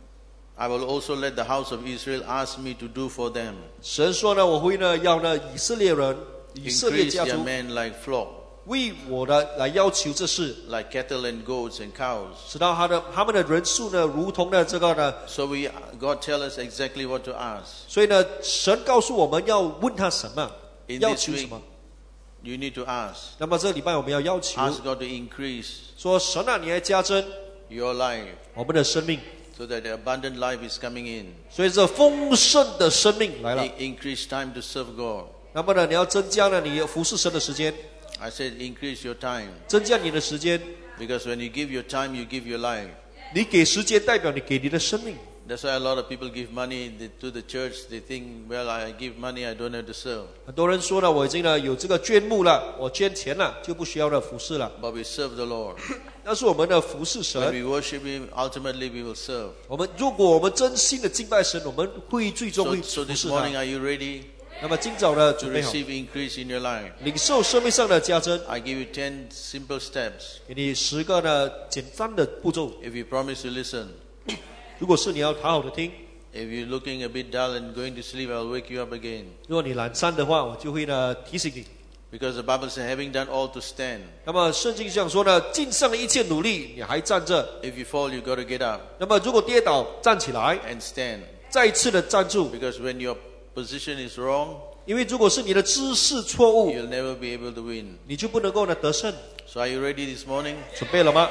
A: I will also let the house of Israel ask me to do for them.
B: 神说呢，我会呢要呢以色列人、以色列
A: Increase
B: 家
A: their
B: 族
A: men like flock,
B: 为我的来要求这事，
A: like cattle and goats and cows.
B: 直到他的他们的人数呢，如同呢这个呢，
A: So we, God tell us exactly what to ask.
B: 所以呢，神告诉我们要问他什么，
A: In
B: 要
A: this
B: 求什
A: week,
B: 么。
A: you need to ask.
B: 那么这个礼拜我们要要求
A: Ask God to increase
B: 说，神啊，你来加增
A: your life
B: 我们的生命，
A: so that the abundant life is coming in.
B: 所以这丰盛的生命来了。
A: In- increase time to serve God.
B: 那么呢，你要增加呢你服侍神的时间，
A: I said increase your time.
B: 增加你的时间。
A: Because when you give your time, you give your life.
B: 你给时间，代表你给你的生命。
A: That's why a lot of people give money they- to the church. They think, well, I give money, I don't have to serve.
B: 很多人说呢，我已经呢有这个捐牧了，我捐钱了，就不需要呢服侍了。
A: But we serve the Lord.
B: 那是我们的服侍
A: When
B: 神。
A: we worship Him, ultimately we will serve.
B: 我们如果我们真心的敬拜神，我们会最终
A: So,
B: 会
A: so
B: 服
A: this
B: 侍
A: morning,
B: 他。
A: are you ready
B: 那么今早呢，
A: to
B: 准备好
A: receive increase in your life?
B: 领受生命上的加增，
A: I give you ten simple steps.
B: 给你十个呢简单的步骤。
A: If you promise to listen,
B: 如果是你要好好的听，
A: if you're looking a bit dull and going to sleep, I'll wake you up again.
B: 如果你懒散的话，我就会呢提醒你。
A: Because the Bible says, having done all to stand.
B: 那么圣经上说呢，尽上了一切努力，你还站着。
A: If you fall, you got to get up
B: 那么如果跌倒，站起来，
A: and stand.
B: 再一次的站住。
A: Because when your position is wrong,
B: 因为如果是你的姿势错误，
A: you'll never be able to win.
B: 你就不能够呢得胜。
A: So are you ready this morning?
B: 准备了吗？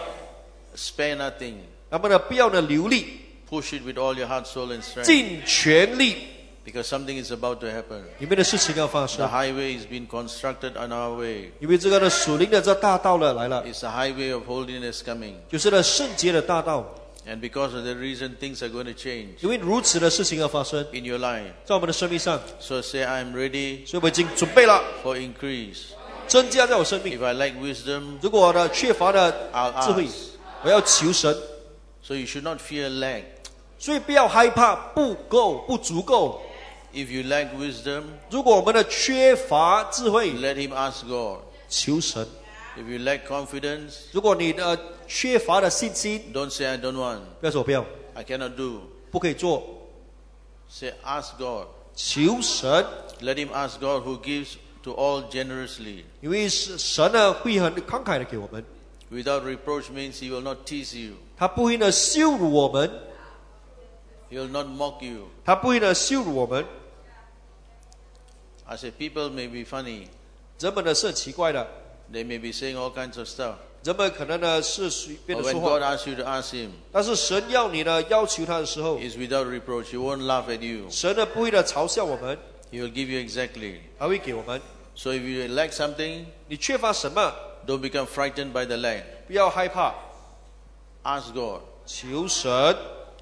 A: Spare nothing.
B: 那么呢，不要呢流力，
A: Push it with all your heart, soul, and strength.
B: 尽全力，
A: Because something is about to happen.
B: 里面的事情要发
A: The
B: 生。
A: highway is being constructed on our way.
B: 因为这个呢属灵的这大道呢来了，
A: It's a highway of holiness coming.
B: 就是呢圣洁的大道。
A: And because of the reason, things are going to change
B: 因为如此的事情要发生
A: in your life.
B: 在我们的生命上，
A: So say, I'm ready
B: 所以我已经准备了，
A: for increase.
B: 增加在我生命。
A: If I lack wisdom,
B: 如果呢缺乏的
A: I'll
B: 智慧
A: ask.，
B: 我要求神。
A: So you should not fear lack.
B: 所以不要害怕不够、不足够。
A: If you lack wisdom,
B: 如果我们的缺乏智慧，
A: let him ask God.
B: 求神。
A: If you lack confidence,
B: 如果你的缺乏的信心，
A: don't say I don't want.
B: 不要说我不要，
A: I cannot do.
B: 不可以做，
A: Say ask God.
B: 求神，
A: Let him ask God who gives to all generously.
B: 因为神呢会很慷慨的给我们，
A: Without reproach means he will not tease you.
B: 他不会呢羞辱我们，
A: He will not mock you.
B: 他不会呢羞辱我们。
A: I say people may be funny.
B: 人们呢是很奇怪的，
A: They may be saying all kinds of stuff.
B: 人们可能呢是随便
A: But
B: 的
A: when
B: 说
A: God
B: 话，
A: asks you to ask him,
B: 但是神要你呢要求他的时候，
A: he's without reproach. He won't laugh at you.
B: 神呢不会呢嘲笑我们，
A: He will give you exactly.
B: 他会给我们。
A: So if you lack something,
B: 你缺乏什么，
A: don't become frightened by the lack.
B: 不要害怕，
A: Ask God.
B: 求神。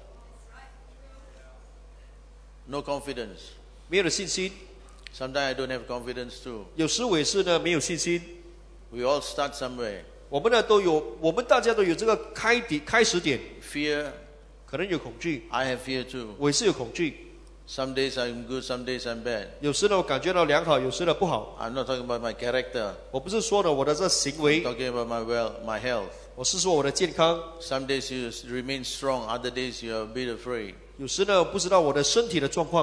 A: No confidence.
B: 没有了信心，
A: Sometimes I don't have confidence too.
B: 有时我也是呢没有信心。
A: We all start somewhere.
B: 我们呢都有，我们大家都有这个开底开始点，
A: Fear,
B: 可能有恐惧，
A: I have fear too.
B: 我也是有恐惧。
A: Some days I'm good, some days I'm bad.
B: 有时呢我感觉到良好，有时呢不好。
A: I'm not talking about my character.
B: 我不是说呢我的这行
A: I'm
B: 为，
A: talking about my well, my health.
B: 我是说我的健康。
A: Some days you remain strong, other days you are a bit afraid.
B: 有时呢不知道我的身体的状况，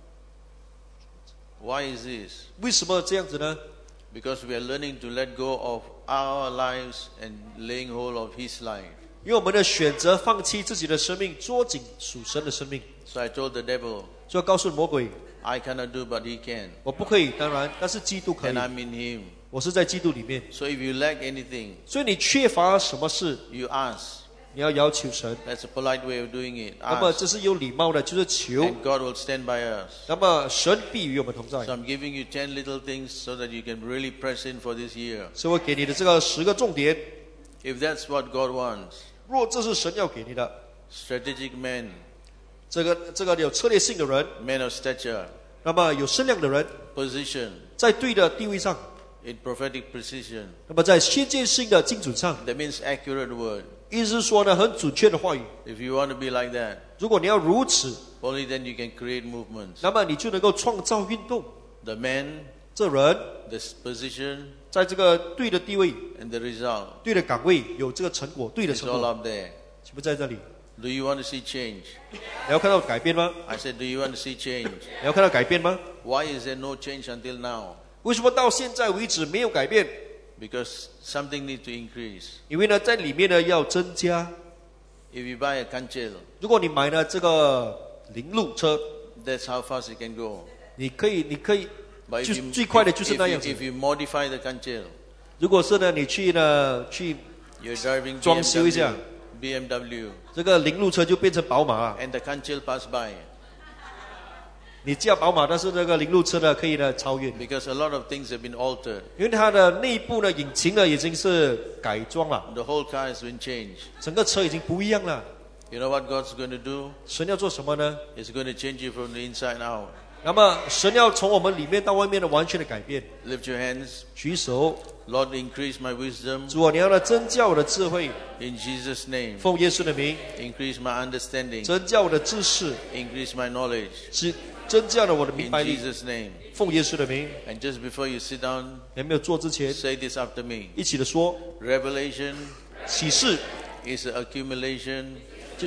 A: Why is this?
B: 为什么这样子呢？
A: Because we are learning to let go of our lives and laying hold of His life.
B: 因为我们的选择放弃自己的生命，捉紧属神的生命。
A: So I told the devil,
B: 所以告诉魔鬼，
A: I cannot do, but He can.
B: 我不可以，当然，但是基督可以
A: And。I'm in Him.
B: 我是在基督里面，
A: So if you lack anything,
B: 所以你缺乏什么事，
A: you ask.
B: 你要要求神。
A: That's a polite way of doing it.
B: 那么
A: Ask.
B: 这是有礼貌的，就是求。
A: And God will stand by us.
B: 那么神必与我们同在。
A: So I'm giving you ten little things so that you can really press in for this year.
B: 所以我给你的这个十个重点，
A: If that's what God wants,
B: 若这是神要给你的，
A: strategic men,
B: 这个这个有策略性的人，
A: men of stature,
B: 那么有身量的人，
A: position,
B: 在对的地位上，
A: in prophetic precision.
B: 那么在先见性的精准上，
A: That means accurate word.
B: 意思是说呢，很准确的话语。
A: If you want to be like that,
B: 如果你要如此，
A: only then you can create movements.
B: 那么你就能够创造运动。
A: The men,
B: 这人
A: the position,
B: 在这个对的地位、
A: and the result
B: 对的岗位有这个成果，对的
A: is
B: 成
A: all
B: 果，
A: up there.
B: 岂不在这里？
A: Do you want to see change?
B: 你要看到改变吗？
A: I said, do you want to see change?
B: 你要看到改变吗？
A: Why is there no change until now?
B: 为什么到现在为止没有改变？
A: Because something needs to increase.
B: 因为呢，在里面呢要增加。
A: If you buy a kanchil,
B: 如果你买了这个零路车，
A: that's how fast it can go.
B: 你可以，你可以，
A: But
B: 就
A: if you,
B: 最快的
A: if,
B: 就是
A: if
B: 那
A: you,
B: 样子
A: if。you modify the kanchil,
B: 如果是呢，你去呢去
A: you're driving
B: 装修一下
A: B M W,
B: 这个零路车就变成宝马，
A: and the kanchil pass by.
B: 你叫宝马，但是那个零路车呢可以呢超越，
A: Because a lot of things have been altered.
B: 因为它的内部呢引擎呢已经是改装了，
A: The whole car has been changed.
B: 整个车已经不一样了。
A: You know what God's going to do?
B: 神要做什么呢？
A: He's going to change you from the inside out.
B: 那么神要从我们里面到外面的完全的改变。
A: Lift your hands.
B: 举手，
A: Lord, increase my wisdom
B: 主啊，你要呢增加我的智慧，
A: in Jesus' name.
B: 奉耶稣的名，
A: Increase my understanding.
B: 增加我的知识，
A: Increase my knowledge.
B: 是增加了我的明
A: In
B: 白力。
A: Jesus' name.
B: 奉耶稣的名，
A: And just before you sit down,
B: 还没有做之前，
A: say this after me.
B: 一起的说，
A: Revelation
B: 启示
A: is an accumulation
B: 就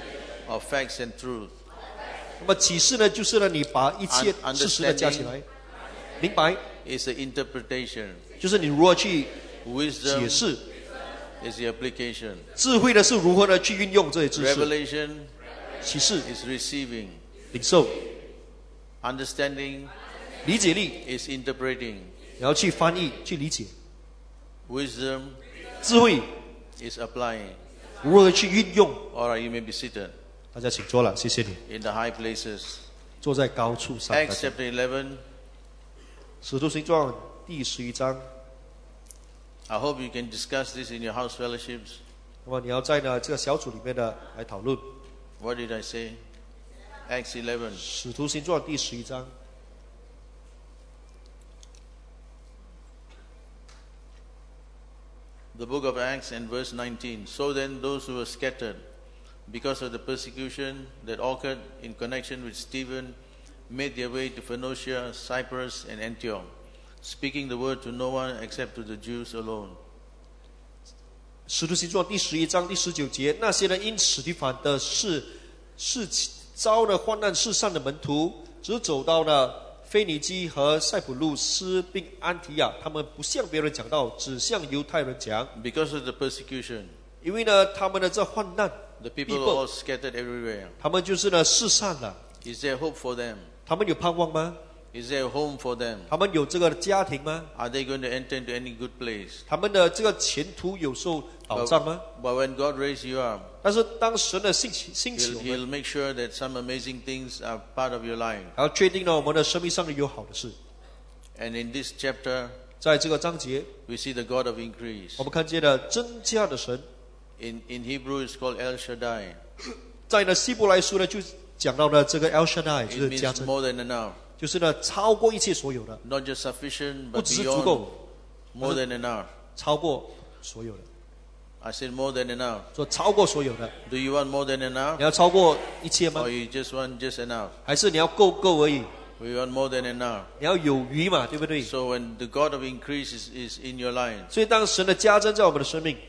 A: of facts and truth.
B: 那么启示呢，就是呢，你把一切
A: Un-
B: 事实呢加起来，明白，
A: Is the interpretation.
B: 就是你如何去解
A: Wisdom
B: 释，
A: is the application.
B: 智慧呢是如何的去运用这些知识，
A: Revelation
B: 启示
A: is receiving.
B: 领受，
A: Understanding
B: 理解力，
A: is interpreting.
B: 然后去翻译去理解，
A: Wisdom
B: 智慧
A: is applying.
B: 如何去运用。
A: Alright, you may be seated
B: 大家请坐了，谢谢你，
A: in the high places.
B: 坐在高处上。
A: Acts chapter eleven.
B: 使徒行传第十一章，
A: I hope you can discuss this in your house fellowships.
B: 那么你要在呢这个小组里面呢来讨论
A: What did I say? Acts eleven.
B: 使徒行传第十一章。
A: The book of Acts and verse nineteen. So then those who were scattered because of the persecution that occurred in connection with Stephen made their way to Phoenicia, Cyprus, and Antioch, speaking the word to no one except to the Jews alone.
B: 使徒行传第十一章第十九节，那些人因史提反的事事遭了患难世上的门徒， 只走到了腓尼基和塞浦路斯并安提亚，他们不向别人讲道，只向犹太人讲。
A: Because of the persecution,
B: 因为呢，他们的这患难，
A: the people are all scattered everywhere.
B: 他们就是呢四散了。
A: Is there hope for them?
B: 他们有盼望吗？
A: Is there a home for them?
B: 他们有这个家庭吗？
A: Are they going to enter into any good place?
B: 他们的这个前途有受保障吗？
A: But when God raises you up,
B: 但是当神的兴起兴起
A: He'll,
B: 我们，
A: he'll make sure that some amazing things are part of your life.
B: 然后确定了我们的生命上有好的事。
A: And in this chapter,
B: 在这个章节，
A: we see the God of increase.
B: 我们看见了增加的神。
A: In, in Hebrew, it's called El Shaddai.
B: 在呢希伯来书呢就讲到了这个 El Shaddai， 就
A: It
B: 是加
A: means
B: 增，
A: more than enough.
B: 就是呢超过一切所有的，
A: Not just sufficient,
B: 不
A: but
B: 只是足
A: beyond
B: 够，
A: more than enough.
B: 超过所有的，
A: I said more than enough.
B: 说超过所有的。
A: Do you want more than enough?
B: 你要超过一切吗
A: Or？you just want just enough?
B: 还是你要够够而已？
A: We want more than enough.
B: 你要有余嘛，对不对？
A: So when the God of increase is, is in your life,
B: 所以当神的加增在我们的生命，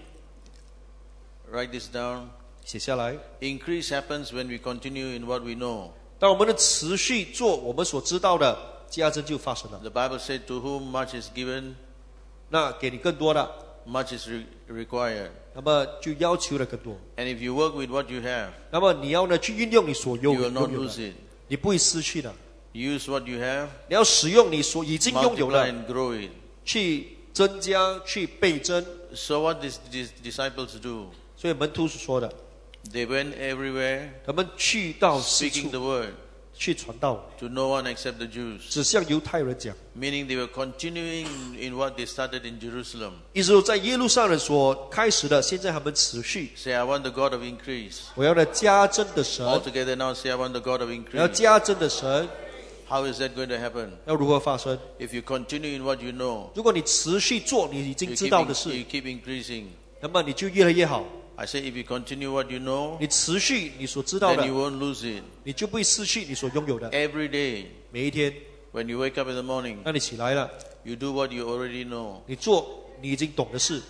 A: write this down.
B: 写下来。
A: Increase happens when we continue in what we know.
B: 当我们的持续做我们所知道的，加增就发生了。
A: The Bible said, to whom much is given,
B: 那给你更多的，
A: much is re- required.
B: 那么就要求的更多。
A: And if you work with what you have,
B: 那么你要呢去运用你所拥
A: you
B: 有
A: will not
B: 拥有
A: lose
B: 的，
A: it.
B: 你不会失去的。
A: Use what you have,
B: 你要使用你所已经拥有
A: multiply
B: 的，
A: and grow it.
B: 去增加，去倍增。
A: So what these, these disciples do,
B: 所以门徒所说的，
A: they went everywhere
B: 他们去到四
A: speaking the
B: 处
A: word
B: 去传道，
A: to no one except the Jews.
B: 只向犹太人讲。
A: Meaning they were continuing in what they started in Jerusalem.
B: 意思说，在耶路撒冷所开始的，现在他们持续。
A: Say, I want the God of increase.
B: 我要的加增的神，
A: All together now say, I want the God of
B: 我要
A: increase.
B: 加增的神，
A: How is that going to happen?
B: 要如何发生？
A: If you continue in what you know,
B: 如果你持续做你已
A: you
B: 经知
A: keep,
B: 道
A: in-
B: 的事，
A: you keep increasing.
B: 那么你就越来越好。
A: I say, if you continue what you know,
B: 你持续你所知道
A: then
B: 的，
A: you won't lose it.
B: 你就不会失去你所拥有的。
A: Every day,
B: 每一天，
A: when you wake up in the morning,
B: 当你起来了，
A: you do what you already know.
B: 你做你已经懂的事，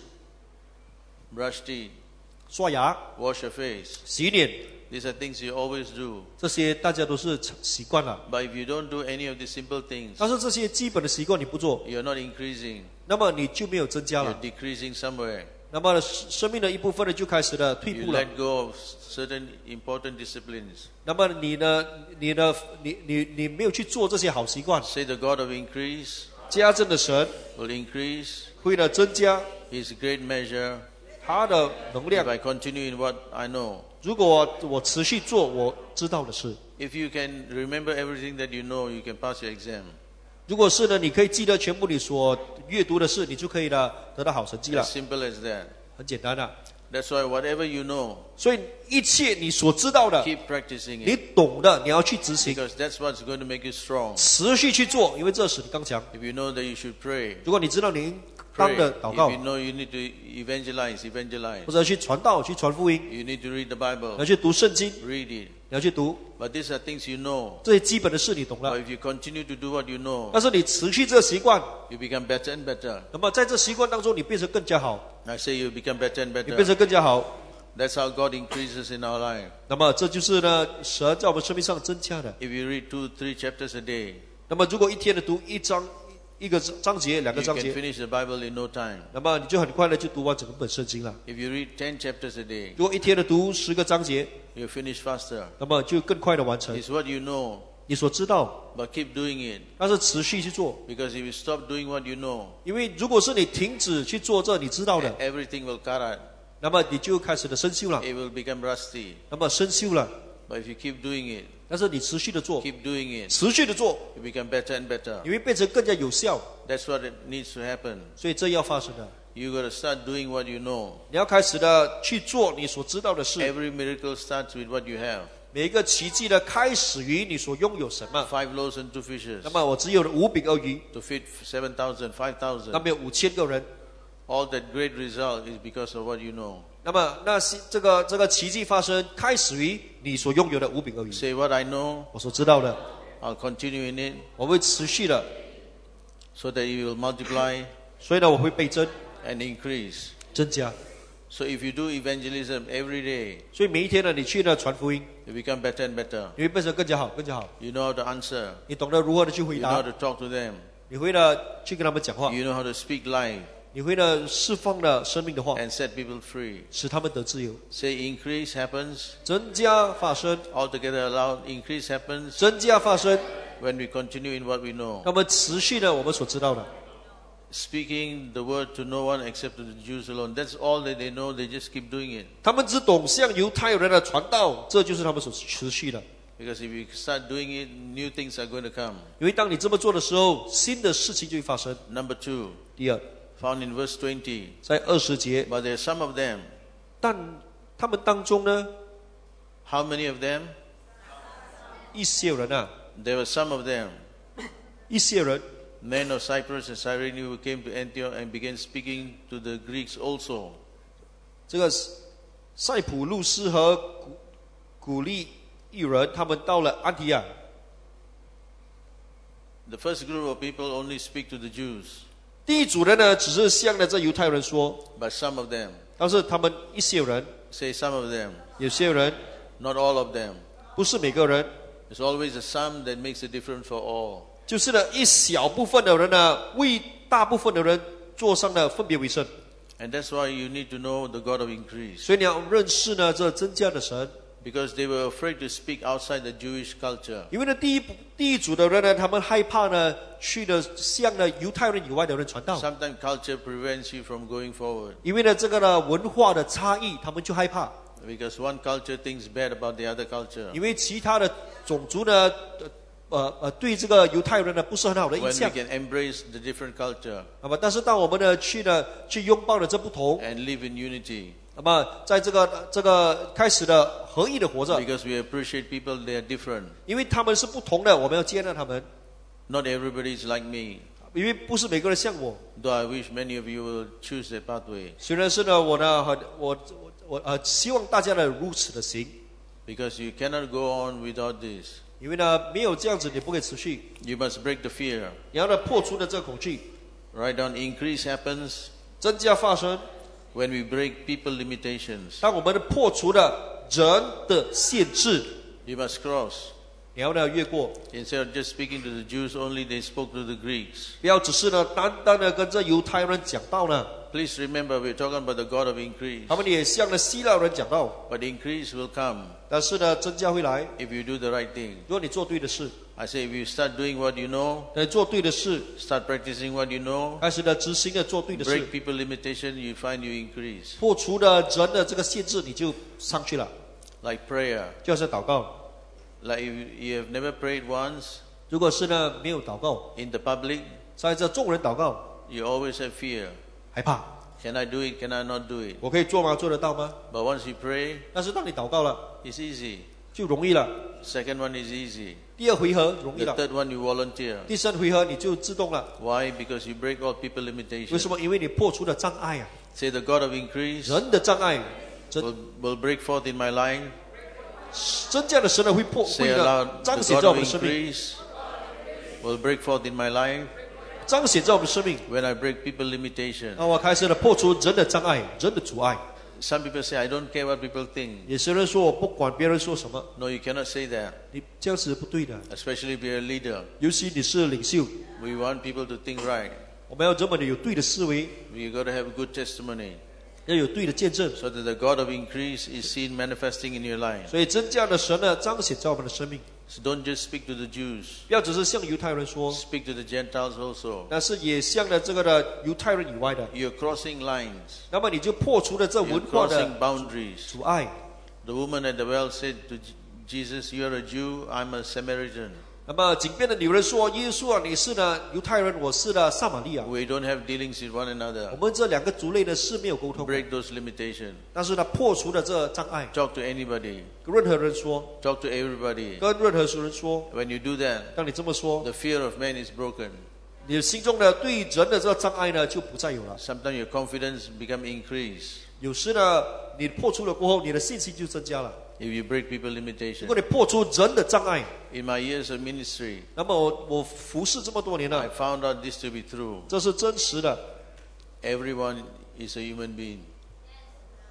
A: Brush teeth,
B: 刷牙、
A: wash your face.
B: 洗脸，
A: These are things you always do.
B: 这些大家都是习惯了。
A: But if you don't do any of these simple things,
B: 但是这些基本的习惯你不做，
A: you're not increasing.
B: 那么你就没有增加
A: You're
B: 了。
A: decreasing somewhere.
B: 那么生命的一部分呢，就开始了退
A: You
B: 步了。
A: let go of certain important disciplines.
B: 那么你呢？你呢？你你你没有去做这些好习惯，
A: Say the God of increase
B: 加增的神
A: will increase
B: 会呢增加
A: His great measure
B: 他的能
A: if
B: 量。
A: I continue in what I know.
B: 如果我我持续做我知道的事，
A: If you can remember everything that you know, you can pass your exam.
B: 如果是呢，你可以记得全部你所阅读的事，你就可以呢得到好成绩了
A: As。simple as that.
B: 很简单的，
A: That's why whatever you know,
B: 所以一切你所知道的，
A: keep practicing
B: 你
A: it.
B: 懂的，你要去执行，
A: Because that's what's going to make you strong.
B: 持续去做，因为这使你刚强。
A: If you know that you should pray,
B: 如果你知道你应当
A: pray.
B: 的祷
A: If
B: 告，
A: you know you need to evangelize, evangelize.
B: 或者去传道、去传福音，
A: You need to read the
B: 你
A: Bible,
B: 要去读圣经，
A: read it.
B: 你要去读
A: But these are things you know.
B: 这些基本的事，你懂
A: But
B: 了。
A: if you continue to do what you know,
B: 但是你持续这个习惯，
A: you become better and better.
B: 那么在这习惯当中，你变成更加好，
A: I say you become better and
B: 你变
A: better.
B: 成更加好。
A: That's how God increases in our life.
B: 那么这就是呢，神在我们生命上增加的。
A: If you read two, three chapters a day,
B: 那么如果一天的读一章、一个章节、两个
A: you
B: 章
A: can
B: 节，
A: finish the Bible in no time.
B: 那么你就很快的就读完整本圣经了。
A: If you read ten chapters a day,
B: 如果一天的读十个章节，
A: you finish faster.
B: 那么就更快的完成
A: It's what you know,
B: 你所知道，
A: but keep doing it.
B: 但是持续去做。
A: Because if you stop doing what you know,
B: 因为如果是你停止去做这你知道的，
A: everything will karat.
B: 那么你就开始的生锈了，
A: It will become rusty.
B: 那么生锈了。
A: But if you keep doing it,
B: 但是你持续的做，
A: keep doing it,
B: 持续的做，
A: you become better and better.
B: 你会变成更加有效。
A: That's what it needs to happen.
B: 所以这要发生的，
A: You got to start doing what you know.
B: 你要开始的去做你所知道的事。
A: Every miracle starts with what you have.
B: 每一个奇迹的开始于你所拥有什么。
A: Five loaves and two fishes
B: 那么我只有了五饼二鱼，
A: to feed seven thousand, five
B: 那
A: thousand.
B: 么有五千个人。
A: All that great result is because of what you know.
B: 那么那是这个这个奇迹发生，开始于你所拥有的五饼二鱼。
A: Say what I know,
B: 我所知道的，
A: I'll continue in it
B: 我会持续的，
A: so that you will multiply
B: 所以呢，我会倍增
A: and increase.
B: 增加。
A: So if you do evangelism every day,
B: 所以每一天呢，你去呢传福音，
A: you become better and better.
B: 你会变成更加好，更加好。
A: You know how to answer.
B: 你懂得如何的去
A: You
B: 回
A: know how
B: 答，
A: to talk to them.
B: 你会呢去跟他们讲话，
A: You know how to speak life
B: 你会呢释放了生命的话，
A: and set people free.
B: 使他们得自由。
A: Say increase happens.
B: 增加发生，
A: Altogether allowed increase happens
B: 增加发生，
A: when we continue in what we know.
B: 那么持续呢我们所知道的，
A: Speaking the word to no one except to the Jews alone. That's all that they know. They just keep doing it.
B: 他们只懂向犹太人的传道，这就是他们所持续的。
A: Because if you start doing it, new things are going to come.
B: 因为当你这么做的时候，新的事情就会发生。
A: Number two,
B: 第二，
A: found in verse twenty.
B: 在二十节，
A: But there are some of them.
B: 但他们当中呢，
A: How many of them?
B: 一些人啊，
A: There were some of them.
B: 一些人，
A: Men of Cyprus and Cyrene who came to Antioch and began speaking to the Greeks also.
B: 这个塞浦路斯和古古利一人，他们到了安提亚。
A: The first group of people only speak to the Jews.
B: 第一组人呢，只是向着这犹太人说，
A: But some of them,
B: 但是他们一些人，
A: say some of them,
B: 有些人，
A: not all of them.
B: 不是每个人，
A: There's always a some that makes a difference for all.
B: 就是呢一小部分的人呢，为大部分的人做上了分别为圣。
A: And that's why you need to know the God of increase.
B: 所以你要认识呢这增加的神，
A: Because they were afraid to speak outside the Jewish culture.
B: 因为呢第一第一组的人呢，他们害怕呢去呢向呢犹太人以外的人传道，
A: Sometimes culture prevents you from going forward.
B: 因为呢这个呢文化的差异，他们就害怕，
A: Because one culture thinks bad about the other culture.
B: 因为其他的种族呢，呃呃对这个犹太人呢不是很好的
A: When
B: 印
A: we
B: 象。
A: can embrace the different culture
B: 那么，但是当我们呢去呢去拥抱了这不同，
A: and live in unity.
B: 那么在这个这个开始的合一的活着，
A: Because we appreciate people, they are different.
B: 因为他们是不同的，我们要接纳他们，
A: Not everybody is like me.
B: 因为不是每个人像我。
A: Though I wish many of you will choose that pathway.
B: 虽然是呢，我呢很我我我呃希望大家呢如此的行，
A: Because you cannot go on without this.
B: 因为呢没有这样子你不可以持续，
A: You must break the fear.
B: 你要呢破除的这个恐惧，
A: Write down increase happens
B: 增加发生。
A: when we break people limitations.
B: 当我们破除了人的限制，
A: You must cross.
B: 你要呢越过，
A: Instead of just speaking to the Jews only, they spoke to the Greeks.
B: 不要只是呢单单的跟这犹太人讲道呢，
A: Please remember, we're talking about the God of increase.
B: 他们也向呢希腊人讲道，
A: But increase will come
B: 但是呢增加会来，
A: if you do the right thing.
B: 如果你做对的事。
A: I say, if you start doing what you know,
B: 来做对的事，
A: start practicing what you know,
B: 开始的执行的做对的事，
A: break people limitation, you find you increase.
B: 破除了人的这个限制，你就上去了。
A: Like prayer.
B: 就好像祷告，
A: Like if you have never prayed once
B: 如果是呢没有祷告，
A: in the public,
B: 在这众人祷告，
A: you always have fear.
B: 害怕，
A: Can I do it? Can I not do it?
B: 我可以做吗？做得到吗？
A: But once you pray,
B: 但是当你祷告了，
A: it's easy.
B: 就容易了。
A: Second one is easy.
B: 第二回合容易
A: The
B: 了，
A: third one you volunteer.
B: 第三回合你就自动了。
A: Why? Because you break all people
B: 为
A: limitations.
B: 什么？因为你破除了障碍啊，
A: Say the God of increase
B: 人的障碍，增
A: will, will break forth in my life.
B: 增加的神呢会破会
A: Say
B: 呢
A: aloud,
B: 彰
A: the
B: 显
A: God
B: 在我
A: of
B: 们的生命，
A: increase will break forth in my life
B: 彰显在我们的生命。
A: when I break people limitation.
B: 那我开始了破除人的障碍，人的阻碍。
A: Some people say, I don't care what people think.
B: 有些人说我不管别人说什么，
A: No, you cannot say that,
B: 你这样子不对的。
A: especially if you're a leader.
B: 尤其你是领袖，
A: We want people to think right.
B: 我们要这么的有对的思维，
A: We got to have good testimony
B: 要有对的见证。
A: so that the God of increase is seen manifesting in your life.
B: 所以增加的神呢，彰显在我们的生命。
A: So don't just speak to the Jews.
B: 不要只是向犹太人说，
A: Speak to the Gentiles also.
B: 但是也向了这个的犹太人以外的。
A: You're crossing lines.
B: 那么你就破除了这
A: You're
B: 文化的
A: crossing boundaries.
B: 阻碍。
A: The woman at the well said to Jesus, you are a Jew, I'm a Samaritan.
B: 那么井边的女人说：“耶稣啊，你是呢犹太人，我是呢撒玛利亚。
A: We don't have dealings with one
B: 我
A: another.
B: 们这两个族类呢是没有沟通的，
A: Break those limitations.
B: 但是呢破除了这障碍。
A: Talk to anybody.
B: 跟任何人说，
A: Talk to everybody.
B: 跟任何人说，
A: When you do that,
B: 当你这么说，
A: the fear of man is broken.
B: 你的心中呢对人的这个障碍呢就不再有了。
A: Sometimes your confidence become increased
B: 有时呢，你破除了过后，你的信心就增加了。
A: if you break people
B: 如
A: limitation.
B: 果你破除人的障碍，
A: In my years of ministry,
B: 那么我我服侍这么多年
A: I
B: 了，
A: found out this to be true.
B: 这是真实的。
A: Everyone is a human being.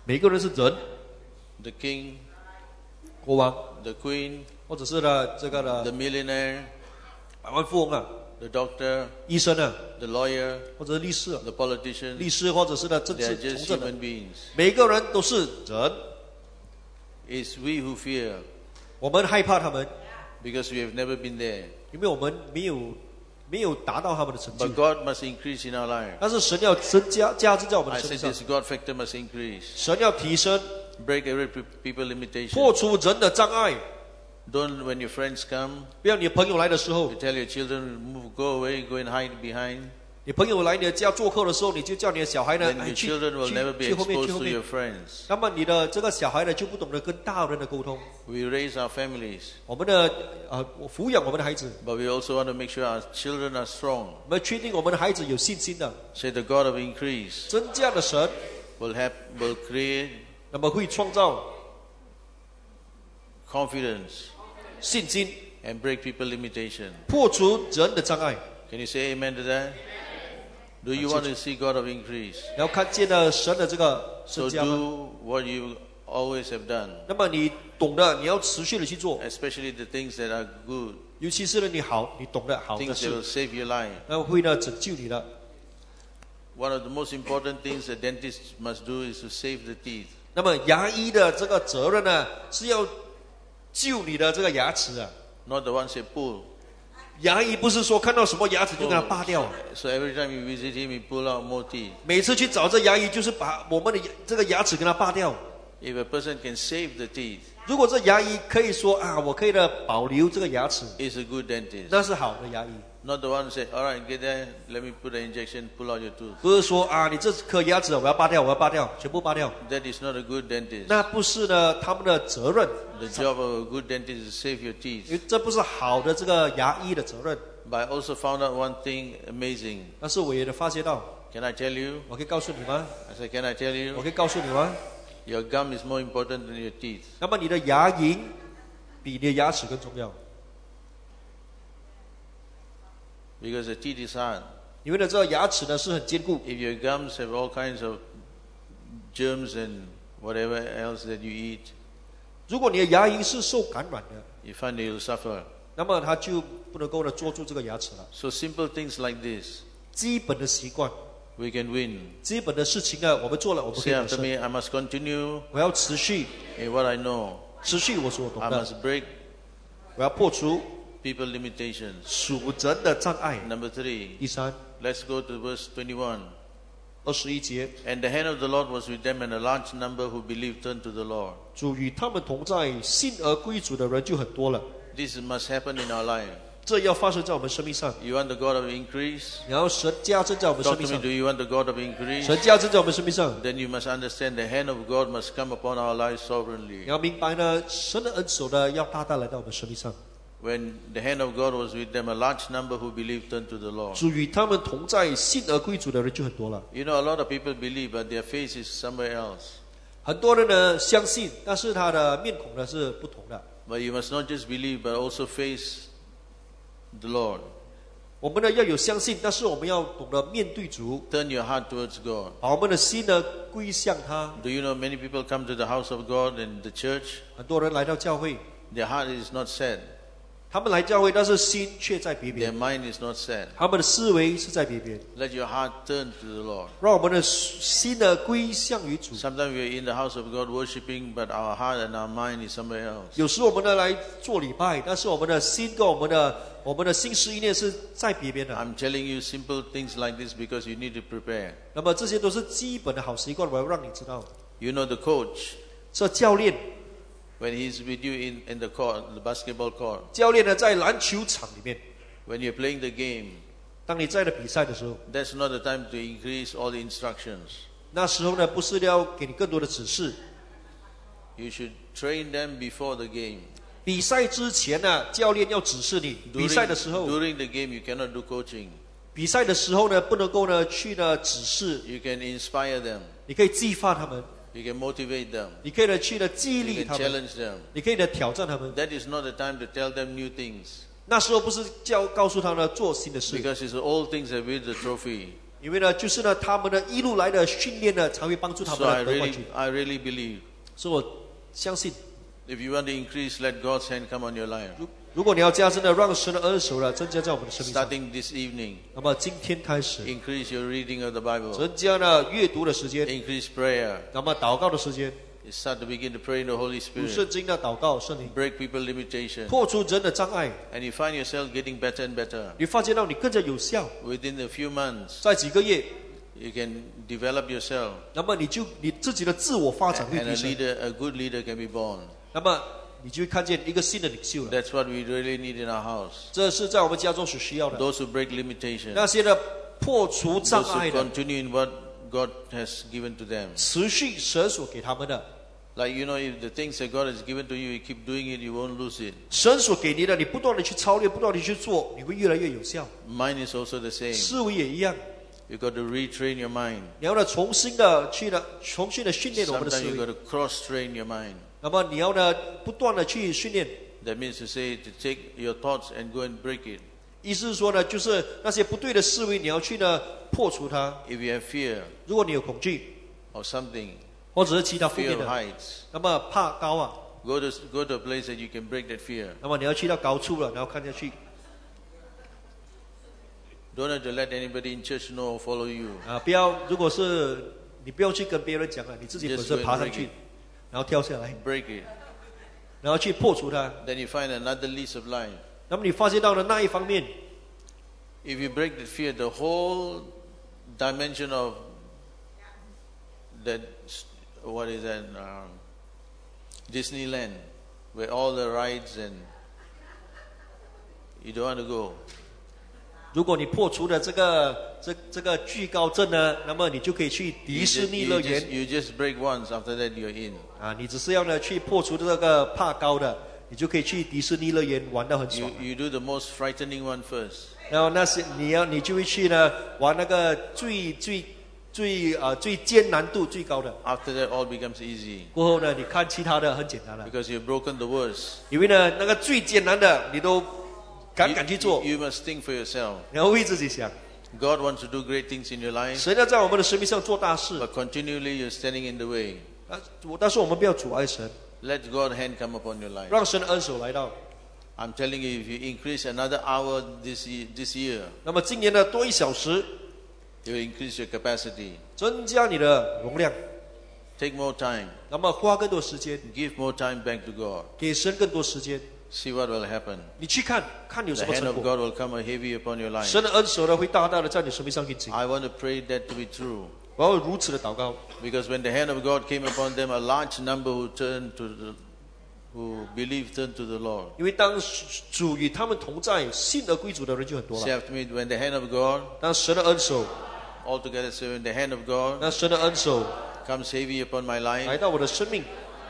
B: 每个人是人，
A: the king,
B: 国王，
A: the queen,
B: 或者是呢这个
A: the
B: 的
A: millionaire,
B: 百万富翁啊，
A: the doctor,
B: 医生啊，
A: the lawyer,
B: 或者是律师啊，
A: the politician.
B: 律师或者是呢政
A: They are
B: 治
A: just
B: 从政的，
A: human beings.
B: 每个人都是人，
A: It's we who fear
B: 我们害怕他们，
A: because we have never been there.
B: 因为我们没有没有达到他们的成就
A: But。God must increase in our life.
B: 但是神要增加加增在我们
A: I
B: 的身
A: said
B: 上，
A: this God factor must increase.
B: 神要提升，
A: Break every pe- people limitation.
B: 破除人的障碍。
A: Don't, when your friends come,
B: 不要你的朋友来的时候
A: you，tell your children, move, go away, go and hide behind.
B: 你朋友来你的家做客的时候，你就叫你的小孩呢，
A: Then
B: 哎
A: your
B: 去
A: children will
B: 去
A: never be
B: 去后面去
A: exposed
B: 后
A: to
B: 面
A: your。friends.
B: 那么你的这个小孩呢，就不懂得跟大人的沟通。
A: We raise our families,
B: 我们的呃抚养我们的孩子，
A: but we also want to make sure our children are strong.
B: 我们确定我们的孩子有信心的，
A: Say the God of increase
B: 增加的神，
A: will have, will create
B: 那么会创造
A: confidence
B: 信心，
A: and break people limitation.
B: 破除人的障碍。
A: Can you say amen to that? Do you want to see God of increase?
B: 然后看见了神的这个
A: So
B: 增加吗？
A: do what you always have done,
B: 那么你懂得，你要持续的去做，
A: especially the things that are good,
B: 尤其是呢你好，你懂得好的
A: things that
B: 事，
A: will save your life.
B: 那会呢拯救你的。
A: One of the most important things a dentist must do is to save the teeth.
B: 那么牙医的这个责任呢，是要救你的这个牙齿啊。
A: Not the ones that pull.
B: 牙医不是说看到什么牙齿就给它拔掉，
A: So every time you visit him, he pull out more teeth.
B: 每次去找这牙医就是把我们的这个牙齿给它拔掉。
A: If a person can save the teeth,
B: 如果这牙医可以说啊，我可以呢保留这个牙齿，
A: he's a good dentist.
B: 那是好的牙医。
A: Not the one who say, all right, get there, let me put an injection, pull out your tooth.
B: 不是说啊，你这颗牙齿我要拔掉，我要拔掉，全部拔掉，
A: That is not a good dentist.
B: 那不是呢他们的责任，
A: The job of a good dentist is to save your
B: 因
A: teeth.
B: 为这不是好的这个牙医的责任。
A: But I also found out one thing amazing.
B: 但是我也发觉到，
A: Can I tell you?
B: 我可以告诉你吗？
A: I said, can I tell
B: 我
A: you?
B: 可以告诉你吗？
A: Your gum is more important than your teeth.
B: 那么你的牙龈比你的牙齿更重要，
A: Because the teeth is hard.
B: 因为呢这个牙齿呢是很坚固。
A: If your gums have all kinds of germs and whatever else that you eat,
B: 如果你的牙龈是受感染的，
A: you find that you'll suffer.
B: 那么它就不能够呢捉住这个牙齿了。
A: So simple things like this,
B: 基本的习惯，
A: we can win.
B: 基本的事情呢，我们做了，我们可以
A: Say
B: 得
A: after
B: 胜。
A: me, I must continue
B: 我要持续，
A: in what I know.
B: 持续我所懂
A: I
B: 的，
A: must break
B: 我要破除
A: people limitations.
B: 属人的障碍。
A: Number three,
B: 第三，
A: let's go to verse twenty-one.
B: 二十一节，
A: And the hand of the Lord was with them, and a large number who believed turned to the Lord.
B: 主与他们同在，信而归主的人就很多了。
A: This must happen in our life.
B: 这要发生在我们生命上，
A: You want the God of increase?
B: 然后神加增在我们生
A: Talk
B: 命
A: to me,
B: 上
A: do，you want the God of increase?
B: 神加增在我们生命上。
A: Then you must understand the hand of God must come upon our lives sovereignly.
B: 你要明白呢，神的恩手呢要大大来到我们生命上。
A: When the hand of God was with them, a large number who believed turned to the Lord.
B: 主与他们同在，信而归主的人就很多了。
A: You know, a lot of people believe, but their face is somewhere else.
B: 很多人呢相信，但是他的面孔呢是不同的。
A: But you must not just believe, but also face the Lord.
B: 我们呢要有相信，但是我们要懂得面对主，
A: Turn your heart towards God.
B: 把我们的心呢归向他。
A: Do you know many people come to the house of God and the church?
B: 很多人来到教会，
A: Their heart is not set.
B: 他们来教会，但是心却在别
A: Their
B: 边，
A: mind is not set.
B: 他们的思维是在别边。
A: Let your heart turn to the Lord.
B: 让我们的心呢归向于主。
A: Sometimes we are in the house of God worshiping, but our heart and our mind is somewhere else.
B: 有时我们呢来做礼拜，但是我们的心跟我们的我们的心思意念是在别边的。
A: I'm telling you simple things like this because you need to prepare.
B: 那么这些都是基本的好习惯，我要让你知道。
A: You know the coach,
B: 这教练，
A: when he's with you in, in the court, the basketball court,
B: 教练呢在篮球场里面，
A: when you're playing the game,
B: 当你在的比赛的时候，
A: that's not the time to increase all the instructions.
B: 那时候呢不是要给你更多的指示，
A: You should train them before the game.
B: 比赛之前呢，教练要指示你。比
A: During,
B: 赛的时候，
A: during the game, you cannot do coaching.
B: 比赛的时候呢，不能够呢去呢指示，
A: You can inspire them.
B: 你可以激发他们，
A: You can motivate them.
B: 你可以呢去呢激
A: You
B: 励
A: can
B: 他们，
A: challenge them.
B: 你可以呢挑战他们。
A: That is not the time to tell them new things.
B: 那时候不是教告诉他们做新的事，
A: Because it's the old things that win the trophy.
B: 因为呢，就是呢，他们的一路来的训练呢，才会帮助他们
A: So I
B: 来得冠
A: really,
B: 军。
A: I really believe
B: 所以我相信，
A: if you want to increase, let God's hand come on your life.
B: 如如果你要加深的让神的恩手呢增加在我们的生命上，
A: Starting this evening,
B: 那么今天开始
A: increase your reading of the Bible,
B: 增加呢阅读的时间，
A: increase prayer.
B: 那么祷告的时间，
A: You start to begin to pray in the Holy
B: 读圣
A: Spirit,
B: 经的祷告圣灵，
A: break people limitation,
B: 破除人的障碍，
A: and you find yourself getting better and better.
B: 你发现到你更加有效，
A: Within a few months,
B: 在几个月，
A: you can develop yourself,
B: 那么你就你自己的自我发展会
A: and
B: 提
A: a
B: 升，
A: leader, a good leader, can be born.
B: 那么你就会看见一个新的领袖了。
A: That's what we really need in our house.
B: 这是在我们家中所需要的。
A: Those who break limitation,
B: 那些的破除障
A: those
B: 碍
A: who
B: 的，
A: continue in what God has given to them.
B: 持续神所给他们的，
A: Like, you know, if the things that God has given to you, you keep doing it, you won't lose it.
B: 神所给你的，你不断的去操练，不断的去做，你会越来越有效。
A: Mine is also the same.
B: 思维也一样，
A: You've got to retrain your mind.
B: 你要呢重新的去呢重新的训练我们的
A: Sometimes
B: 思
A: you've
B: 维
A: got。to cross-train your mind.
B: 那么你要呢不断的去训练，
A: That means to say, to take your thoughts and go and break it.
B: 意思是说呢，就是那些不对的思维，你要去呢破除它。
A: If you have fear
B: 如果你有恐惧
A: or something,
B: 或者是其他负
A: fear
B: 面
A: of
B: 的，
A: heights,
B: 那么怕高啊，
A: go to, go to a place that you can break that fear.
B: 那么你要去到高处了，然后看下去
A: Don't have to let anybody in church know or follow you.
B: 啊，不要，如果是你不要去跟别人讲啊，你自己
A: Just
B: 本身
A: go and
B: 爬上
A: break
B: 去
A: it.，
B: 然后跳下来，
A: Break it.
B: 然后去破除它。
A: Then you find another lease of life.
B: 那么你发现到了那一方面，
A: If you break the fear, the whole dimension of that, what is that, um, Disneyland, where all the rides and you don't want to go.
B: 如果你破除了这个这这个惧高症呢，那么你就可以去
A: You
B: 迪士
A: just,
B: 尼
A: you
B: 乐
A: just,
B: 园
A: you just break once, after that you're in.
B: 啊，你只是要呢去破除这个怕高的，你就可以去迪士尼乐园玩得很
A: You,
B: 爽。
A: you do the most frightening one first.
B: 然后那些你要你就会去呢玩那个最最最呃最艰难度最高的，
A: After that, all becomes easy
B: 过后呢你看其他的很简单了，
A: because you've broken the worst.
B: 因为呢那个最艰难的你都敢
A: You,
B: 敢去做，
A: you, you must think for yourself.
B: 然后为自己想，
A: God wants to do great things in your life,
B: 神要在我们的生命上做大事，
A: but continually you're standing in the way.
B: 啊，我但是我们不要阻碍神，
A: Let God's hand come upon your life.
B: 让神的恩手来到。
A: I'm telling you, if you increase another hour this year, this year,
B: 那么今年呢多一小时，
A: you will increase your capacity.
B: 增加你的容量，
A: Take more time.
B: 那么花更多时间，
A: Give more time back to God.
B: 给神更多时间，
A: See what will happen.
B: 你去看看有
A: The
B: 什么
A: hand
B: 成
A: of
B: 果。
A: God will come heavy upon your life.
B: 神的恩手呢会大大的在你生命上运行。
A: I want to pray that to be true.
B: 我要如此的祷告，
A: Because when the hand of God came upon them, a large number who turned to the, who believed turned to the Lord.
B: 因为当主与他们同在，信而归主的人就很多
A: Say
B: 了。
A: after me, when the hand of God,
B: 当神的恩手，
A: all together say, when the hand of God
B: 那神的恩手
A: comes heavy upon my
B: 来
A: life,
B: 到我的生命，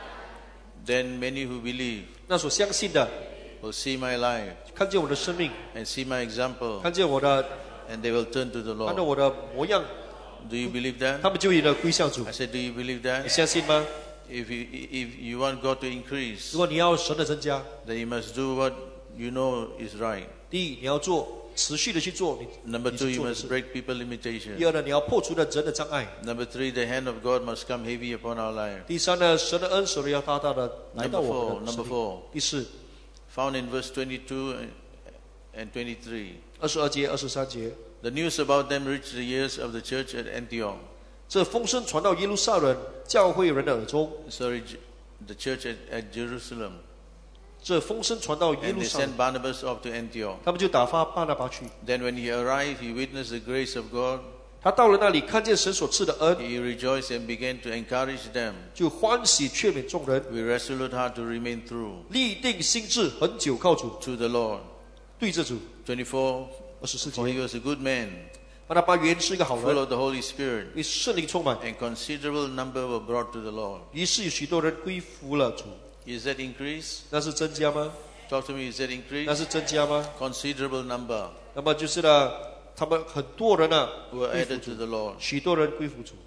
A: then many who believe
B: 那所相信的，
A: will see my life
B: 看见我的生命，
A: and see my example,
B: 看见我的，
A: and they will turn to the
B: 看到
A: Lord.
B: 我的模样，
A: Do you believe that?
B: 他们就以了归向主
A: I。said, do you believe
B: 你
A: that?
B: 相信吗？
A: If you, if you want God to increase,
B: 如果你要神的增加，
A: then you must do what you know is right.
B: 第一你要做，持续的去做你
A: Number
B: 你
A: two,
B: 去
A: you
B: 做的
A: must
B: 事。
A: break people limitation.
B: 第二呢，你要破除的人的障碍。
A: Number three, the hand of God must come heavy upon our life.
B: 第三呢，神的恩手呢要大大的来
A: Number
B: 到我
A: four,
B: 们的
A: number
B: 生命。
A: four,
B: 第四，
A: found in verse twenty-two and twenty-three.
B: 二十二节、二十三节，
A: The news about them reached the ears of the church at Antioch.
B: 这风声传到耶路撒冷教会人的耳中，
A: Sorry, J- the church at, at Jerusalem.
B: 这风声传到耶
A: And
B: 路
A: they
B: 撒
A: sent
B: 冷，
A: Barnabas off to Antioch.
B: 他们就打发巴拿巴去。
A: Then when he arrived, he witnessed the grace of God.
B: 他到了那里，看见神所赐的恩，
A: He rejoiced and began to encourage them
B: 就欢喜劝勉众人，
A: with resolute heart to remain true
B: 立定心志，恒久靠主，
A: to the Lord.
B: 对着主。
A: twenty-four,
B: 二十四
A: for he
B: 节，
A: was a good man,
B: 巴拿巴原是一个好
A: full
B: 人，
A: of the Holy Spirit,
B: 被圣灵充满，
A: and considerable number were brought to the Lord.
B: 于是有许多人归服了主。
A: Is that increase?
B: 那是增加吗？
A: Talk to me, is that
B: 那
A: increase?
B: 是增加吗？
A: Considerable number
B: 那么就是呢，他们很多人呢，
A: were
B: 归服
A: added
B: 主
A: to，the Lord.
B: 许多人归服主。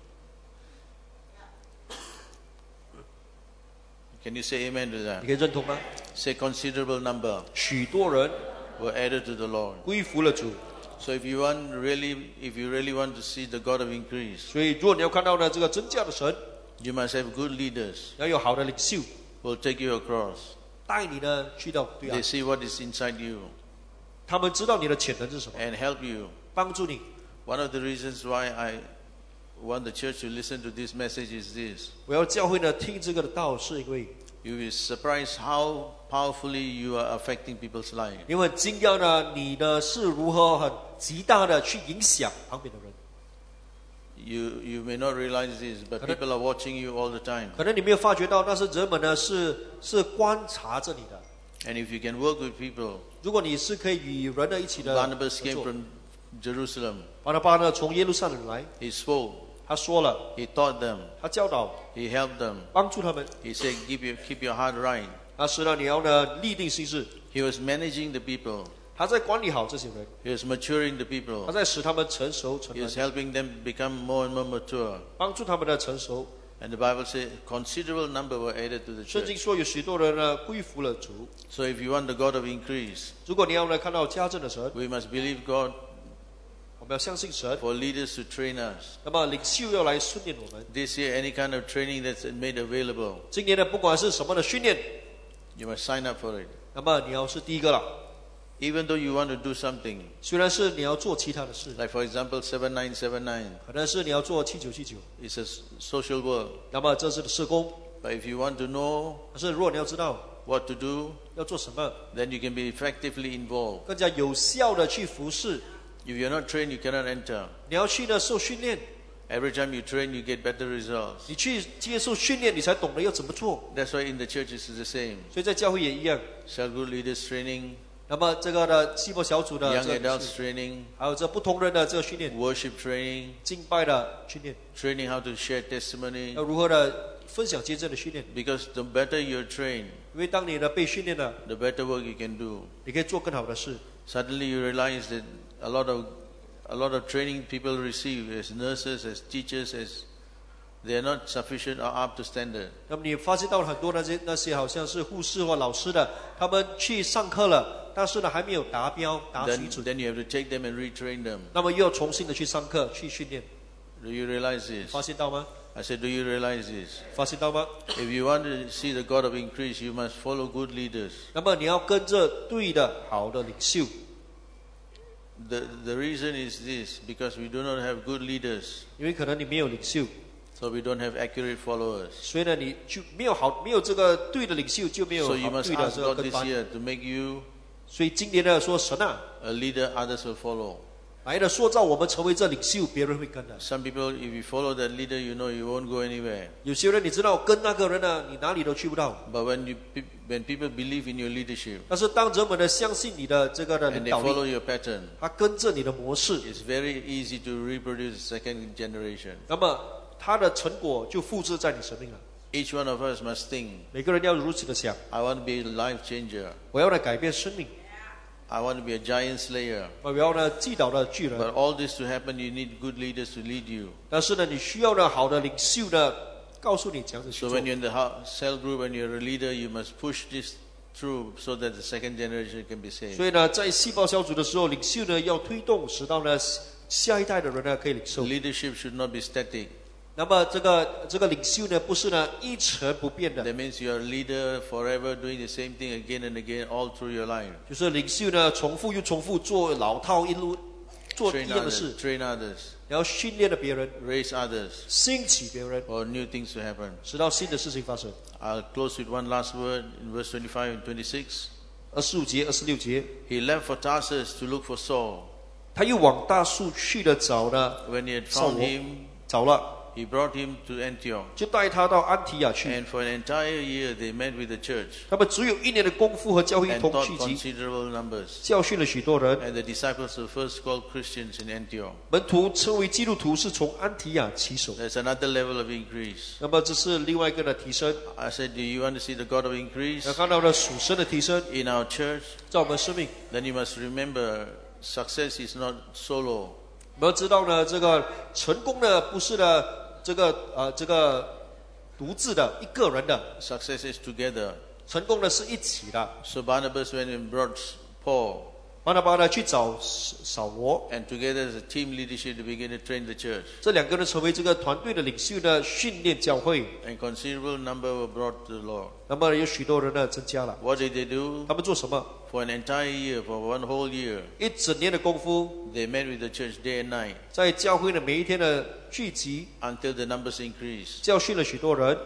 A: Can you say amen to
B: 你
A: that?
B: 可以认同吗？
A: Say considerable number
B: 许多人
A: were added to the Lord.
B: 归服了主。
A: So if you want really, if you really want to see the God of increase,
B: 所以，如果你要看到呢这个增加的神，
A: you must have good leaders
B: 要有好的领袖
A: who will take you across.
B: 带你呢去到对
A: They
B: 岸，
A: see what is inside you
B: 他们知道你的潜能是什么，
A: and help you.
B: 帮助你。
A: One of the reasons why I want the church to listen to this message is this.
B: 我要教会呢听这个的道，是因为
A: You will be surprised how powerfully you are affecting people's lives.
B: 因为惊讶呢，你呢是如何很极大的去影响旁边的人。
A: You, you may not realize this, but people are watching you all the time.
B: 可能你没有发觉到，但是人们呢是是观察着你的。
A: And if you can work with people,
B: 如果你是可以与人的一起的合
A: Barnabas came
B: 作，
A: from Jerusalem.
B: 巴拿巴呢从耶路撒冷来，
A: He spoke,
B: 他说了，
A: he taught them,
B: 他教导，
A: he helped them.
B: 帮助他们。
A: He said, keep your, keep your heart right.
B: 那是呢，你要呢立定心志，
A: He was managing the people.
B: 他在管理好这些人，
A: He was maturing the
B: 他
A: people.
B: 在使他们成熟成
A: He was
B: 人，
A: helping them become more and more mature.
B: 帮助他们的成熟。
A: And the Bible says considerable number were added to the
B: 圣经
A: church.
B: 说有许多人呢归服了主。
A: So if you want the God of increase,
B: 如果你要呢看到家政的神，
A: we must believe God
B: 我们要相信神。
A: for leaders to train us.
B: 那么领袖要来训练我们。
A: This year, any kind of training that's made available,
B: 今年呢，不管是什么的训练，
A: you must sign up for it.
B: 那么你要是第一个了。
A: Even though you want to do something,
B: 虽然是你要做其他的事，
A: like for example, seven nine seven nine,
B: 可能是你要做七九七九，
A: it's a s- social work.
B: 那么这是的施工。
A: But if you want to know
B: 但是如果你要知道
A: what to do,
B: 要做什么，
A: then you can be effectively involved.
B: 更加有效的去服侍，
A: If you're not trained, you cannot enter.
B: 你要去呢受训练，
A: Every time you train, you get better results.
B: 你去接受训练，你才懂得要怎么做。
A: That's why in the church it's the same.
B: 所以在教会也一样。
A: Cell group leaders training,
B: 那么这个的细胞小组的
A: young
B: 这个
A: adults training,
B: 还有这不同人的这个训练，
A: worship training,
B: 敬拜的训练，
A: training how to share testimony.
B: 要如何的分享见证的训练。
A: Because the better you're trained,
B: 因为当你呢被训练了，
A: the better work you can do.
B: 你可以做更好的事。
A: Suddenly you realize that a lot of a lot of training people receive as nurses, as teachers, as they are not sufficient or up to standard.
B: 那么你发现到很多那些那些好像是护士或老师的，他们去上课了，但是呢还没有达标达水
A: Then,
B: 准，
A: then you have to take them and retrain them.
B: 那么又要重新的去上课去训练，
A: Do you realize this?
B: 发现到吗？
A: I said, do you realize this?
B: 发现到吗？
A: If you want to see the God of increase, you must follow good leaders.
B: 那么你要跟着对的好的领袖。
A: The, the reason is this, because we do not have good leaders,
B: 因为可能你没有领袖，
A: so we don't have accurate followers.
B: 所以呢你就没有好没有这个对的领袖，就没有
A: So you
B: 好
A: must
B: 对的
A: ask
B: 这个
A: God
B: 跟
A: this
B: 班。
A: year to make you
B: 所以今年呢说神啊，
A: a leader others will follow.
B: 来的塑造我们成为这领袖，别人会跟的。
A: Some people, if you follow that leader, you know you won't go anywhere.
B: 有些人你知道跟那个人呢，你哪里都去不到。
A: But when you pe- when people believe in your leadership
B: 但是当人们呢相信你的这个的
A: and
B: 领
A: they
B: 导
A: follow
B: 力，
A: your pattern,
B: 他跟着你的模式，
A: it's very easy to reproduce the second generation.
B: 那么他的成果就复制在你生命了。
A: Each one of us must think,
B: 每个人要如此的想，
A: I want to be a life changer.
B: 我要来改变生命，
A: I want to be a giant slayer.
B: 我要呢击倒了巨
A: But
B: 人。
A: all this to happen, you need good leaders to lead you.
B: 但是呢，你需要呢好的领袖呢，告诉你怎样子去
A: So
B: 做
A: when。you're in the hou- cell group and you're a leader, you must push this through so that the second generation can be
B: 所
A: saved.
B: 以呢，在细胞小组的时候，领袖呢要推动，使到呢下一代的人呢可以领受。
A: Leadership should not be static.
B: 那么这个这个领袖呢，不是呢一成不变的，
A: That means you're a leader forever doing the same thing again and again all through your life.
B: 就是领袖呢重复又重复做老套一路做一
A: Train
B: 样的事
A: others,，train others,
B: 然后训练了别人，
A: raise others
B: 兴起别人，
A: for new things to happen.
B: 使到新的事情发生。
A: I'll close with one last word in verse twenty-five and twenty-six.
B: 二十五节、二十六节，
A: He left for Tarsus to look for Saul.
B: 他又往大树去了找呢，
A: When he had
B: 扫
A: found
B: 罗
A: him,
B: 找了，
A: he brought him to Antioch.
B: 就带他到安提亚去。
A: And for an entire year, they met with the church
B: 他们只有一年的功夫和教会一
A: and
B: 同
A: taught
B: 聚集，
A: considerable numbers.
B: 教训了许多人。
A: And the disciples were first called Christians in Antioch.
B: 门徒称为基督徒是从安提亚起手。
A: There's another level of increase.
B: 那么这是另外一个的提升，
A: I said, do you want to see the God of increase
B: 要看到了属神的提升，
A: in our church?
B: 在我们生命。
A: Then you must remember, success is not solo.
B: 我们要知道呢，这个成功呢不是呢这个呃这个独自的一个人的，
A: Success is together.
B: 成功呢是一起的。
A: So Barnabas went and brought Paul.
B: 巴拿巴呢去找扫罗，
A: and together as a team leadership they begin to train the church.
B: 这两个人成为这个团队的领袖呢，训练教会。
A: And considerable number were brought to the Lord.
B: 那么有许多人呢增加了，
A: What did they do?
B: 他们做什么？
A: For an entire year, for one whole year,
B: 一整年的功夫，
A: they met with the church day and night
B: 在教会的每一天的聚集，
A: until the numbers increased.
B: 教训了许多人。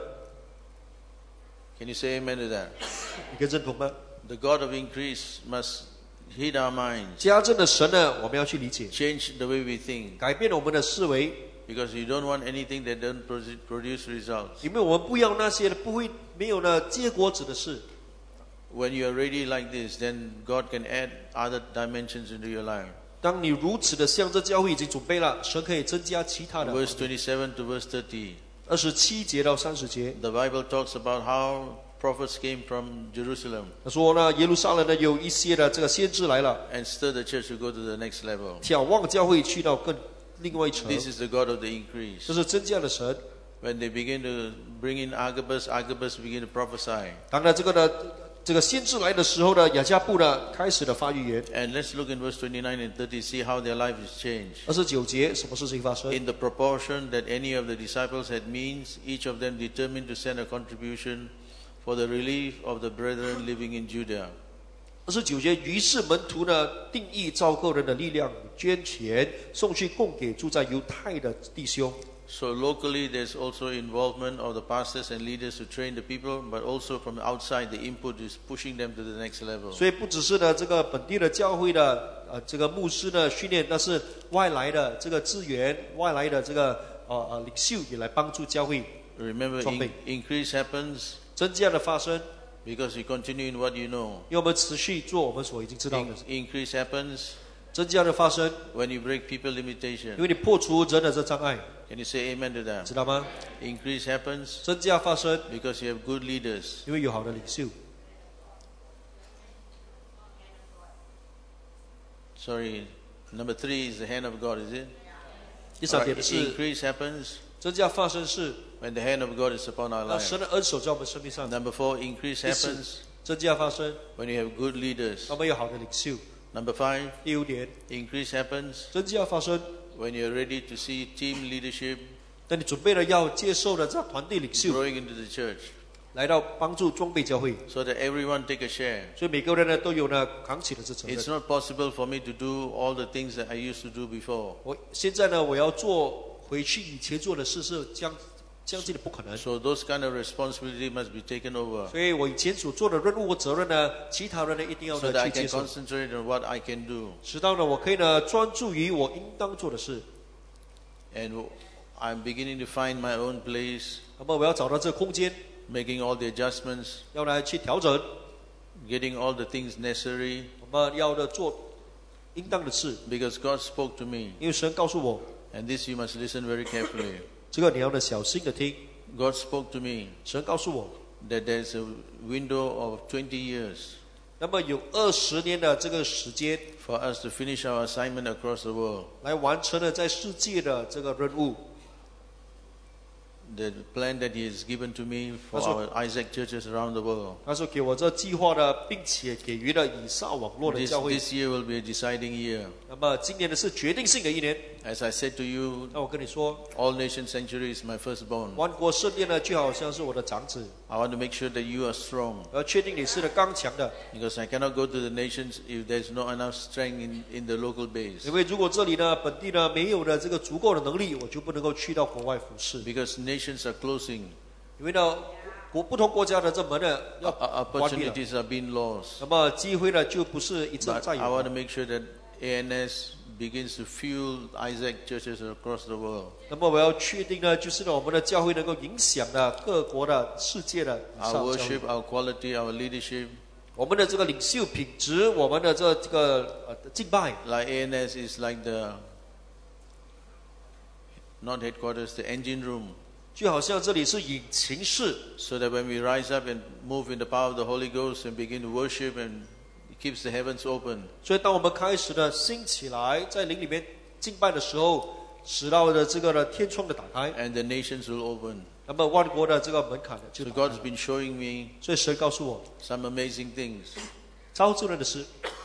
A: Can you say amen to that?
B: 你可以认同吗？
A: The God of increase must hit our minds,
B: 家政的神呢，我们要去理解，
A: change the way we think,
B: 改变我们的思维，
A: because you don't want anything that doesn't produ- produce results.
B: 因为我们不要那些不会没有呢结果子的事。
A: When you are ready like this, then God can add other dimensions into your life.
B: 当你如此的向着教会已经准备了，神可以增加其他的。
A: Verse twenty-seven to verse thirty,
B: 二十七节到三十节，
A: the Bible talks about how prophets came from Jerusalem
B: 他说呢，耶路撒冷呢有一些的这个先知来了，
A: and stirred the church to go to the next level.
B: 眺望教会去到更另外一层。
A: This is the God of the increase.
B: 这是增加的神。
A: When they begin to bring in Agabus, Agabus begin to prophesy.
B: 当然，这个呢，这个先知来的时候呢，雅加布呢开始的发预言。
A: And let's look in verse twenty-nine and thirty, see how their life is changed.
B: 二十九节，什么事情发生？
A: In the proportion that any of the disciples had means, each of them determined to send a contribution for the relief of the brethren living in Judah.
B: 二十九节，于是门徒呢定义照个人的力量，捐钱送去供给住在犹太的弟兄。
A: So locally there's also involvement of the pastors and leaders to train the people, but also from outside the input is pushing them to the next level.
B: 所以不只是呢这个本地的教会的呃这个牧师的训练，但是外来的这个资源、外来的这个呃呃领袖也来帮助教会
A: Remember, in,
B: 装备。
A: increase happens
B: 增加的发生，
A: because you continue in what you know.
B: 因为我们持续做我们所已经知道的。
A: In, increase happens
B: 增加的发生，
A: when you break people limitation.
B: 因为你破除人的这障碍，
A: Can you say amen to that?
B: 知道吗？
A: Increase happens
B: 增加发生，
A: because you have good leaders.
B: 因为有好的领袖。
A: Sorry, number three is the hand of God, is it?
B: 第三
A: Alright,
B: 点是
A: increase happens
B: 增加发生是
A: when the hand of God is upon our
B: 让
A: life.
B: 神的恩手在我们生命上。
A: Number four, increase
B: 第四
A: happens
B: 增加发生，
A: when you have good leaders.
B: 我们有好的领袖。
A: Number five,
B: 第五点，
A: increase happens
B: 增加发生，
A: when you're ready to see team leadership
B: 当你准备了要接受的这样团队领袖
A: growing into the church,
B: 来到帮助装备教会，
A: so that everyone take a share.
B: 所以每个人呢都有呢扛起了这责任
A: It's。not possible for me to do all the things that I used to do before.
B: 我现在呢，我要做回去以前做的事是将将近的不可能，
A: So those kind of responsibility must be taken over,
B: 所以我以前所做的任务和责任呢，其他人呢一定要
A: so
B: 呢
A: that I
B: 去接
A: can
B: 受，
A: concentrate on what I can do.
B: 直到呢我可以呢专注于我应当做的事。
A: And I'm beginning to find my own place,
B: 那么我要找到这个空间，
A: making all the adjustments,
B: 要来去调整，
A: getting all the things necessary,
B: 我们要的做应当的事，
A: because God spoke to me.
B: 因为神告诉我，
A: And this you must listen very carefully.
B: 这个你要呢小心的听。
A: God spoke to me
B: 神告诉我，
A: that there's a window of twenty years
B: 那么有二十年的这个时间
A: for us to finish our assignment across the world.
B: 来完成了在世界的这个任务。
A: The plan that He has given to me for
B: That's
A: our Isaac churches around the world.
B: 他说给我这计划的，并且给予了以撒网络的
A: This,
B: 教会。
A: this year will be a deciding year.
B: 那么今年的是决定性的一年。
A: As I said to you,
B: 那我跟你说，
A: All Nation Sanctuary is my firstborn.
B: 万国圣殿呢，就好像是我的长子，
A: I want to make sure that you are strong,
B: 我要确定你是的刚强的。
A: because I cannot go to the nations if there's not enough strength in, in the local base.
B: 因为如果这里呢，本地呢没有的这个足够的能力，我就不能够去到国外服侍。
A: Because nations are closing,
B: 因为呢，国不同国家的这门呢要
A: o-
B: 关闭了，
A: opportunities are being lost.
B: 那么机会呢就不是一再
A: But
B: 再
A: I want
B: 有
A: to
B: 了。
A: make sure that A N S begins to fuel Isaac churches across the world.
B: 那么我要确定呢，就是呢我们的教会能够影响呢各国的世界的以
A: Our
B: 上教会
A: worship, our quality, our leadership,
B: 我们的这个领袖品质，我们的这这个呃敬拜，
A: like A N S is like the, not headquarters, the engine room.
B: 就好像这里是引擎室，
A: So that when we rise up and move in the power of the Holy Ghost and begin to worship, and it keeps the heavens open.
B: 所以当我们开始呢兴起来，在灵里面敬拜的时候，使到的这个呢天窗的打开，
A: And the nations will open.
B: 那么万国的这个门槛呢就
A: So
B: 打开
A: God's
B: 了。
A: been showing me
B: 所以神告诉我，
A: some amazing things.
B: 超自然的事，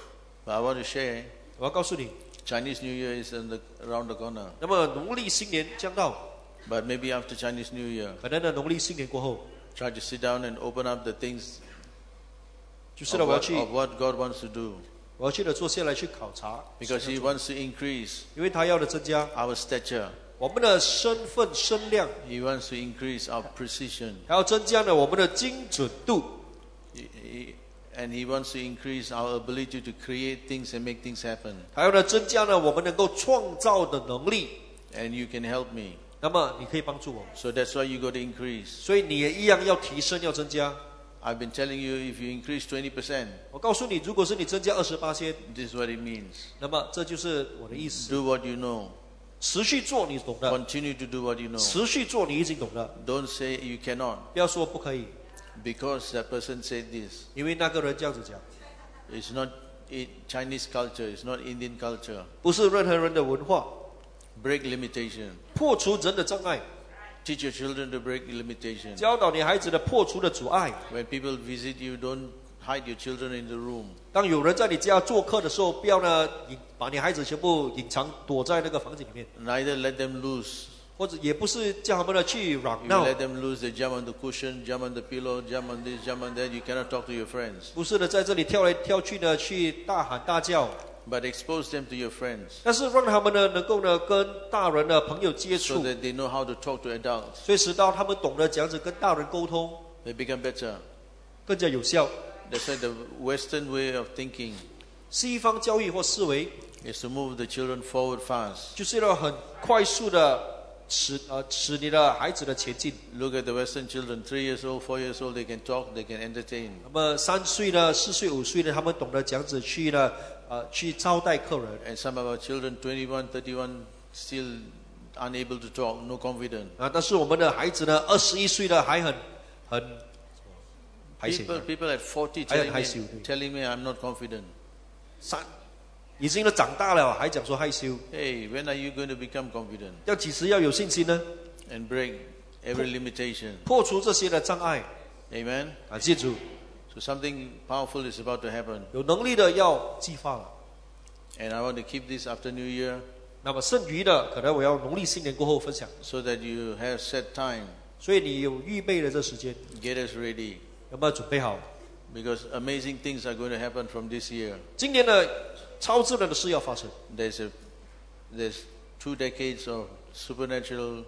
A: But I want to share,
B: 我要告诉你，
A: Chinese New Year is in the, around the corner.
B: 那么农历新年将到，
A: But maybe after Chinese New Year,
B: 可能呢农历新年过后，
A: try to sit down and open up the things
B: 就是呢
A: of
B: 我要
A: what,
B: 去，
A: of what God wants to do.
B: 我要去的坐下来去考察，
A: Because He wants to increase
B: 因为他要的增加
A: our stature.
B: 我们的身份身量，
A: He wants to increase our precision.
B: 还要增加呢我们的精准度，
A: He- he- And He wants to increase our ability to create things and make things happen.
B: 还要呢增加呢我们能够创造的能力。
A: And you can help me.
B: 那么你可以帮助我，
A: So that's why you got to increase.
B: 所以你也一样要提升，要增加。
A: I've been telling you, if you increase twenty percent,
B: 我告诉你，如果是你增加二十八千，
A: this is what it means.
B: 那么这就是我的意思。
A: Do what you know.
B: 持续做你懂的，
A: Continue to do what you know.
B: 持续做你已经懂的，
A: Don't say you cannot
B: 不要说不可以，
A: because that person said this.
B: 因为那个人这样子讲，
A: It's not i- Chinese culture. It's not Indian culture.
B: 不是任何人的文化。
A: Break limitation.
B: 破除人的障碍，
A: Teach your children to break limitation.
B: 教导你孩子的破除的阻碍。
A: When people visit you, don't hide your children in the room.
B: 当有人在你家做客的时候，不要呢隐把你孩子全部隐藏躲在那个房间里面，
A: Neither let them loose.
B: 或者也不是叫他们呢去嚷
A: You
B: 闹，
A: let them loose, they jump on the cushion, jump on the pillow, jump on this, jump on that. You cannot talk to your friends.
B: 不是的在这里跳来跳去的去大喊大叫，
A: But expose them to your friends
B: 但是让他们呢能够呢跟大人的朋友接
A: so
B: 触，
A: that they know how to talk to adults.
B: 所以使到他们懂得怎样子跟大人沟通，
A: They become better.
B: 更加有效。
A: That's why the Western way of thinking
B: 西方教育或思维
A: is to move the children forward fast.
B: 就是要很快速的使呃使你的孩子的前进。
A: Look at the Western children, three years old, four years old, they can talk, they can entertain.
B: 那么三岁呢、四岁、五岁呢，他们懂得怎样子去呢呃去招待客人。
A: And some of our children, twenty-one, thirty-one, still unable to talk, no confidence.
B: 啊，但是我们的孩子呢，二十一岁的还很很还行，
A: People, people at forty
B: 还
A: telling
B: 很害羞，
A: me, telling me I'm not confident.
B: 三已经都长大了，还讲说害羞，
A: Hey, when are you going to become confident
B: 要几时要有信心呢？
A: and break every limitation?
B: 破除这些的障碍。
A: Amen?
B: 感谢主，
A: So something powerful is about to happen.
B: 有能力的要激发了。
A: And I want to keep this after New Year
B: 那么剩余的，可能我要农历新年过后分享。
A: so that you have set time.
B: 所以你有预备的这时间，
A: Get us ready.
B: 有没有准备好？
A: Because amazing things are going to happen from this year.
B: 今年的超自然的事要发生。
A: There's a, there's two decades of supernatural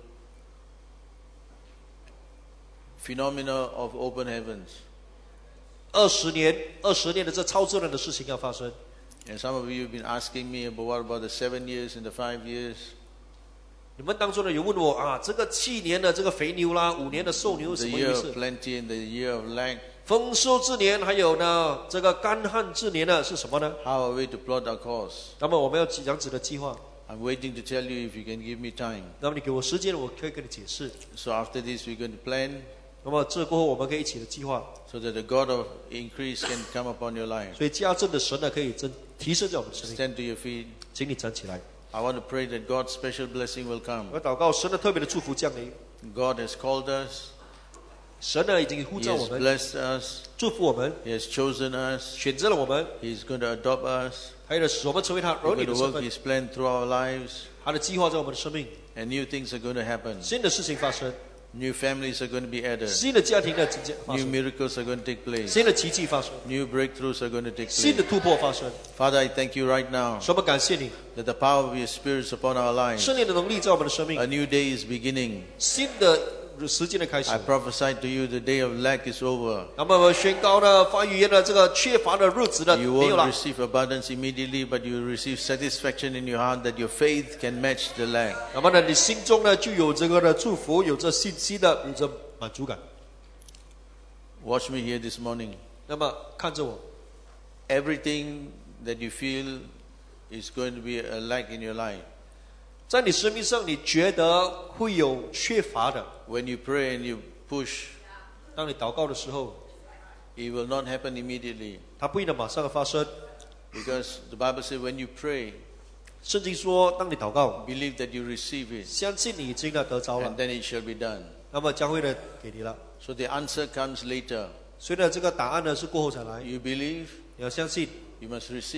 A: phenomena of open heavens.
B: 二十年，二十年的这超自然的事情要发生。
A: And some of you have been asking me about what about the seven years and the five years.
B: 你们当中呢有问我啊，这个七年的这个肥牛啦，五年的瘦牛
A: The
B: 什么意
A: year
B: 思
A: of？plenty and the year of lack.
B: 丰收之年，还有呢这个干旱之年呢是什么呢？
A: How are we to plot our course?
B: 那么我们要这样子的计划。
A: I'm waiting to tell you if you can give me time.
B: 那么你给我时间，我可以跟你解释。
A: So after this, we're going to plan
B: 那么这过后，我们可以一起的计划。
A: so that the God of increase can come upon your life.
B: 所以加增的神呢，可以增提升在我们的生命。
A: Stand to your feet.
B: 请你站起来。
A: I want to pray that God's special blessing will come.
B: 我祷告神的特别的祝福降临。
A: God has called us.
B: 神呢已经呼
A: He
B: 召我
A: has
B: 们，
A: blessed us.
B: 祝福我们，
A: He has chosen us.
B: 选择了我们，
A: He's going to adopt us.
B: 还有使我们成为他儿
A: He's
B: 女
A: going
B: 的
A: to
B: 身
A: work
B: 份。
A: His plan through our lives.
B: 他的计划在我们的生命，
A: And new things are going to happen.
B: 新的事情发生，
A: New families are going to be added.
B: 新的家庭的发
A: New
B: 生，
A: miracles are going to take place.
B: 新的奇迹发生，
A: New breakthroughs are going to take
B: 新的
A: place.
B: 突破发生。
A: Father, I thank you right now
B: 所以我们感谢你，
A: that the power of your Spirit is upon our lives.
B: 圣灵的能力在我们的生命，
A: A new day is beginning.
B: 新的时间的开始
A: I。prophesy to you the day of lack is over.
B: 那么我宣告呢，发语言的这个缺乏的日子呢
A: You
B: 没有
A: won't
B: 了。
A: receive abundance immediately, but you will receive satisfaction in your heart that your faith can match the lack.
B: 那么呢，你心中呢就有这个的祝福，有着信息的，有着满足感。
A: Watch me here this morning.
B: 那么看着我，
A: Everything that you feel is going to be a lack in your life.
B: 在你生命上，你觉得会有缺乏的。
A: When you pray and you push,
B: 当你祷告的时候，
A: it will not happen immediately.
B: 它不一定马上发生。
A: Because the Bible says when you pray,
B: 圣经说，当你祷告，
A: believe that you receive it,
B: 相信你已经呢得着了
A: and，then it shall be done.
B: 那么将会呢给你了。
A: So the answer comes later.
B: 所以呢，这个答案呢是过后才来。
A: You believe,
B: 你要相信，
A: you must receive.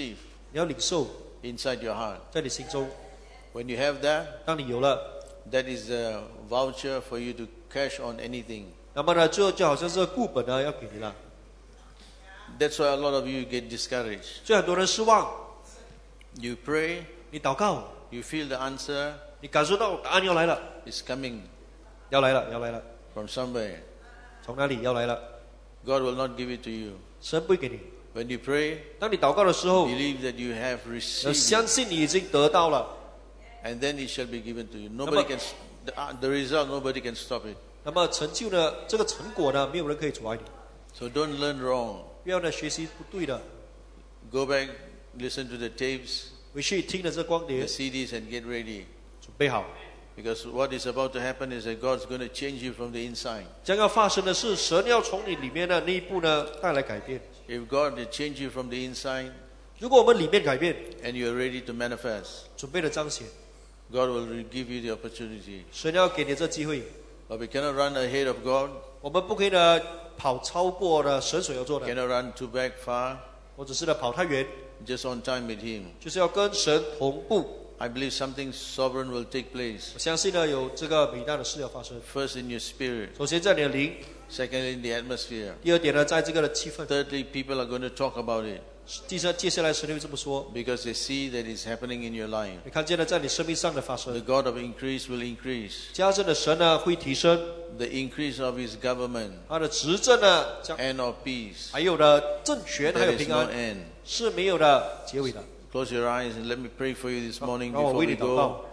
B: 你要领受
A: inside your heart.
B: 在你心中。
A: When you have that,
B: 当你有了，
A: that is a voucher for you to cash on anything.
B: 那么呢，最后就好像是固本呢要给你了。
A: That's why a lot of you get discouraged.
B: 所以很多人失望。
A: You pray,
B: 你祷告，
A: you feel the answer
B: 你感受到答案要来了，
A: is coming
B: 要来了，要来了，
A: from somewhere.
B: 从哪里要来了？
A: God will not give it to you.
B: 神不会给你。
A: When you pray,
B: 当你祷告的时候，
A: believe that you have
B: 要
A: received
B: 相
A: it,
B: 信你已经得到了。
A: and then it shall be given to you. Nobody can, the, uh, the result, nobody can stop it.
B: 那么成就呢？这个成果呢，没有人可以阻碍你。
A: So don't learn wrong.
B: 不要呢学习不对的，
A: Go back, listen to the tapes,
B: 回去听了这光
A: the
B: 碟，
A: C Ds, and get ready.
B: 准备好。
A: Because what is about to happen is that God's going to change you from the inside.
B: 将要发生的是，神要从你里面的那一步呢带来改变。
A: If God will change you from the inside
B: 如果我们里面改变，
A: and you are ready to manifest,
B: 准备了彰显，
A: God will re- give you the opportunity.
B: 神要给你这机会。
A: But we cannot run ahead of God,
B: 我们不可以呢跑超过了神所要做的，
A: cannot run too back far,
B: 或者是呢跑太远，
A: just on time with Him.
B: 就是要跟神同步。
A: I believe something sovereign will take place.
B: 我相信呢有这个伟大的事要发生。
A: First in your spirit,
B: 首先在你的灵，
A: secondly in the atmosphere.
B: 第二点呢在这个的气氛，
A: Thirdly, people are going to talk about it
B: 第三接下来神会这么说，
A: because they see that it's happening in your life.
B: 你看见了在你生命上的发
A: The
B: 生，
A: God of increase will increase.
B: 加增的神呢会提升，
A: The increase of His government
B: 他的执政呢将
A: and of peace.
B: 还有呢政权还有
A: There is
B: 平
A: no
B: 安
A: end.
B: 是没有的结尾的。
A: Close your eyes and let me pray for you this morning
B: 让我
A: before
B: 为
A: we
B: 你祷
A: go.
B: 告。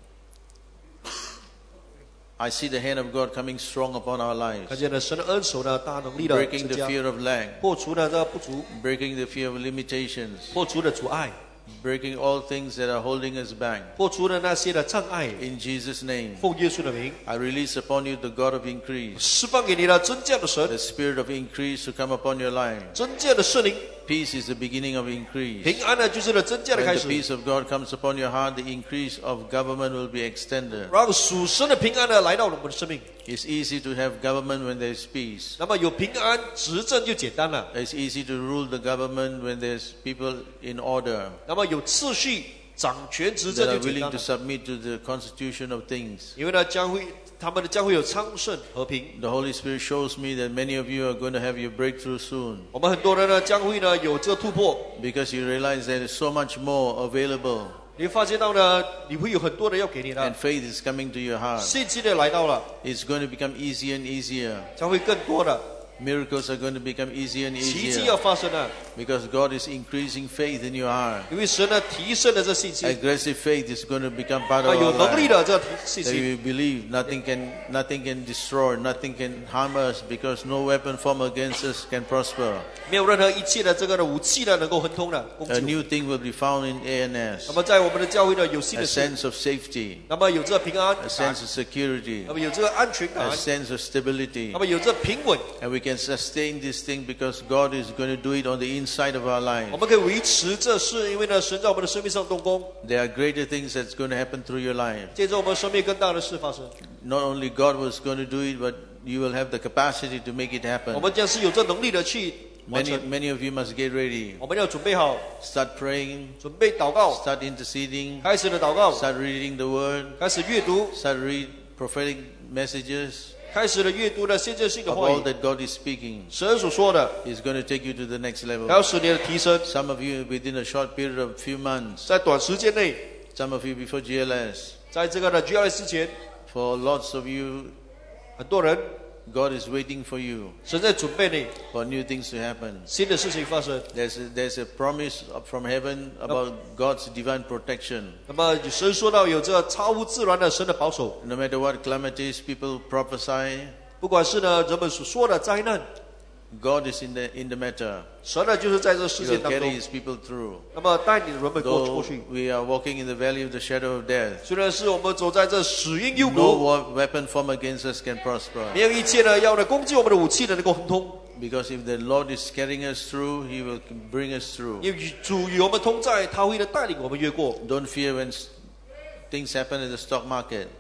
A: I see the hand of God coming strong upon our
B: 看
A: lives,
B: 见了神的恩手呢大能力的
A: breaking
B: 增
A: the
B: 加，
A: fear of lack,
B: 破除了这个不足，
A: breaking the fear of limitations,
B: 破除了阻碍，
A: breaking all things that are holding us back.
B: 破除了那些的障碍。
A: In Jesus' name,
B: 奉耶稣的名，
A: I release upon you the God of increase,
B: 释放给你的增加的神，
A: the spirit of increase to come upon your life.
B: 增加的圣灵，
A: Peace is the beginning of increase.
B: 平安呢就是了增加的
A: When
B: 开
A: the
B: 始。
A: peace of God comes upon your heart, the increase of government will be extended.
B: 让属神的平安呢来到了我们的生命。
A: It's easy to have government when there's peace.
B: 那么有平安执政就简单了，
A: It's easy to rule the government when there's people in order
B: 那么有秩序掌权执
A: that
B: 政
A: are
B: 就简
A: willing
B: 单
A: to
B: 了。
A: submit to the constitution of things.
B: 因为呢将会他们的将会有昌盛和平。
A: The Holy Spirit shows me that many of you are going to have your breakthrough soon
B: 我们很多人呢将会呢有这个突破，
A: because you realize there is so much more available
B: 你会发现到呢你会有很多人要给你
A: and
B: 的，
A: faith is coming to your heart.
B: 信心的来到了，
A: It's going to become easier and easier.
B: 将会更多的
A: Miracles are going to become easier and
B: 奇迹要
A: easier
B: 发生了，
A: because God is increasing faith in your heart.
B: 因为神呢提升了这信心，
A: Aggressive faith is going to become part
B: 啊
A: of
B: 有
A: our
B: 能力
A: life.
B: 的这个信
A: That
B: 心。
A: we believe nothing can, nothing can destroy, nothing can harm us because no weapon formed against us can prosper.
B: 没有任何一切的这个的武器呢能够亨通的攻击
A: A
B: 我们。
A: new thing will be found in A N
B: 那
A: S.
B: 么在我们的教会呢有新
A: A
B: 的事，
A: sense of safety,
B: 那么有这个平安
A: a
B: 感，
A: sense of security,
B: 那么有这个安全
A: a
B: 感，
A: sense of stability.
B: 那么有这平稳，
A: And we can sustain this thing because God is going to do it on the inside of our
B: 我
A: lives.
B: 们可以维持这事，因为呢神在我们的生命上动工，
A: There are greater things that's going to happen through your life.
B: 借着我们生命更大的事发生。
A: Not only God was going to do it, but you will have the capacity to make it
B: 我
A: happen.
B: 们将是有这能力的去完
A: Many,
B: 成。
A: many of you must get ready.
B: 我们要准备好，
A: Start praying,
B: 准备祷告，
A: start interceding,
B: 开始的祷告，
A: start reading the word,
B: 开始阅读，
A: start read prophetic messages
B: 开始的阅读呢先见性的
A: of
B: 话
A: all
B: 语，
A: that God is speaking.
B: 神所说的，
A: Is going to take you to the next
B: 还
A: level.
B: 要使你的提升，
A: Some of you within a short period of few months,
B: 在短时间内，
A: some of you before G L S,
B: 在这个的 G R S 之前，
A: for lots of you,
B: 很多人
A: God is waiting for you
B: 神在准备你
A: for new things to happen.
B: 新的事情发生。
A: There's a, there's a promise from heaven about God's divine protection.
B: 那么神说到有这个超乎自然的神的保守，
A: No matter what calamities people prophesy,
B: 不管是呢人们所说的灾难，
A: God is in the in the matter.
B: 神呢就是在这事
A: He
B: 件
A: will
B: 当
A: carry
B: 中，
A: His people through.
B: 那么带领人们过
A: Though
B: 过去。
A: we are walking in the valley of the shadow of death,
B: 虽然是我们走在这死荫幽
A: no
B: 谷，
A: wa- weapon formed against us can prosper.
B: 没有一切呢要呢攻击我们的武器呢能够亨通，
A: Because if the Lord is carrying us through, He will bring us through.
B: 因为主与我们同在，他会呢带领我们越过。
A: Don't fear when s- things happen in the stock market.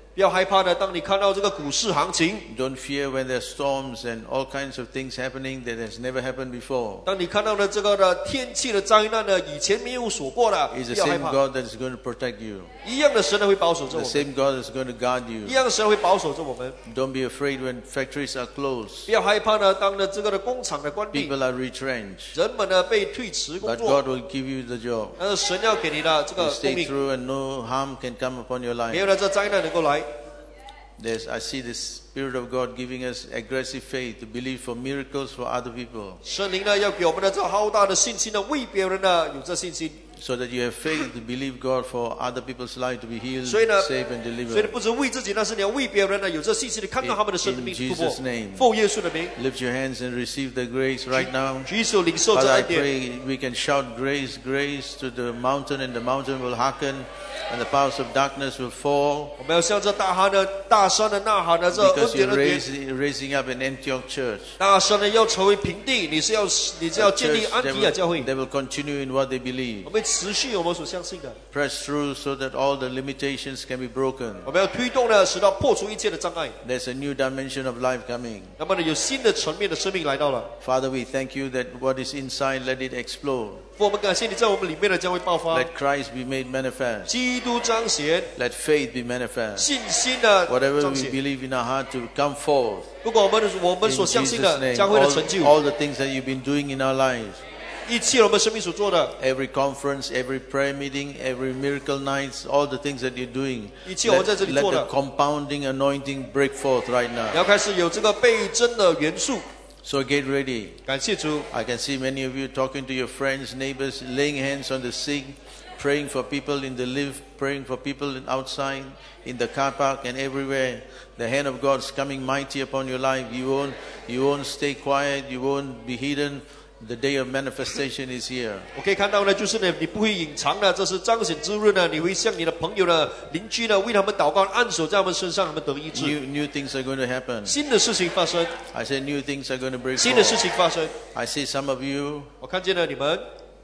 B: 不要害怕的，当你看到这个股市行情，
A: Don't fear when there are storms and all kinds of things happening that has never happened before.
B: 当你看到的这个的天气的灾难呢，以前没有所过的，
A: It's
B: 不
A: the
B: 要害
A: same
B: 怕。
A: God that is going to protect you.
B: 一样的神呢会保守着
A: The
B: 我们，
A: same God that is going to guard
B: 一
A: you.
B: 样的神会保守着我们。
A: Don't be afraid when factories are closed.
B: 不要害怕呢，当的这个的工厂的关闭，
A: People are retrenched.
B: 人们呢被推迟工
A: But
B: 作，
A: God will give you the job.
B: 但是神要给你的这
A: You
B: 个供
A: stay
B: 应，
A: through and no harm can come upon your
B: 没有
A: life.
B: 了这灾难能够来。
A: There's, I see the Spirit of God giving us aggressive faith to believe for miracles for other people.
B: 神灵呢要给我们的这浩大的信心呢，为别人呢有这信心。
A: So that you have faith to believe God for other people's life to be healed,
B: 所以呢，
A: saved and
B: 所以呢
A: delivered.
B: 不止为自己，但是你要为别人呢有这信心的看到他们的生命
A: In
B: 突破
A: Jesus' name.。
B: 奉耶稣的名，
A: Lift your hands and receive the grace right now.
B: 举手领受
A: Father,
B: 这
A: I
B: 恩典。
A: pray we can shout grace, grace to the mountain, and the mountain will hearken, and the powers of darkness will fall.
B: 我们要向这大喊的大山的呐喊的这恩
A: Because
B: 典
A: you're
B: 恩典，
A: raising, raising up an Antioch church.
B: 大山呢要成为平地，你是要你是要
A: A
B: 建立
A: church
B: 安
A: that
B: 提亚教会
A: will,，they will continue in what they believe.
B: 我们持续我们所相信的，
A: Press through so that all the limitations can be broken.
B: 我们要推动呢，使到破除一切的障碍。
A: There's a new dimension of life coming.
B: 那么呢，有新的层面的生命来到了。
A: Father, we thank you that what is inside, let it explode.
B: 父，我们感谢你在我们里面的将会爆发，
A: Let Christ be made manifest.
B: 基督彰显，
A: Let faith be manifest.
B: 信心的
A: Whatever
B: 彰
A: we
B: 显。
A: believe in our heart to come forth.
B: 如果我们我们
A: In
B: 所相信
A: Jesus'
B: 的
A: name,
B: 将会的成就，
A: all, all the things that you've been doing in our lives,
B: 一切我们生命所做的，
A: every conference, every prayer meeting, every miracle nights, all the things that you're doing,
B: 一切我们
A: let,
B: 在这里
A: let
B: 做
A: the
B: 的，
A: compounding anointing break forth right
B: 你
A: now.
B: 要开始有这个倍增的元素。
A: So get ready.
B: 感谢主，
A: I can see many of you talking to your friends, neighbors, laying hands on the sick, praying for people in the lift, praying for people outside, in the car park and everywhere. The hand of God is coming mighty upon your life. You won't, you won't stay quiet. You won't be hidden. The day of manifestation is here.
B: 我可以看到呢，就是呢，你不会隐藏的，这是彰显之日呢。你会向你的朋友呢、邻居呢，为他们祷告，按手在他们身上，他们得医治。
A: New, new things are going to happen.
B: 新的事情发生，
A: I say new things are going to break
B: 新的事
A: forth.
B: 情发生。
A: I see some of you
B: 我看见了你们，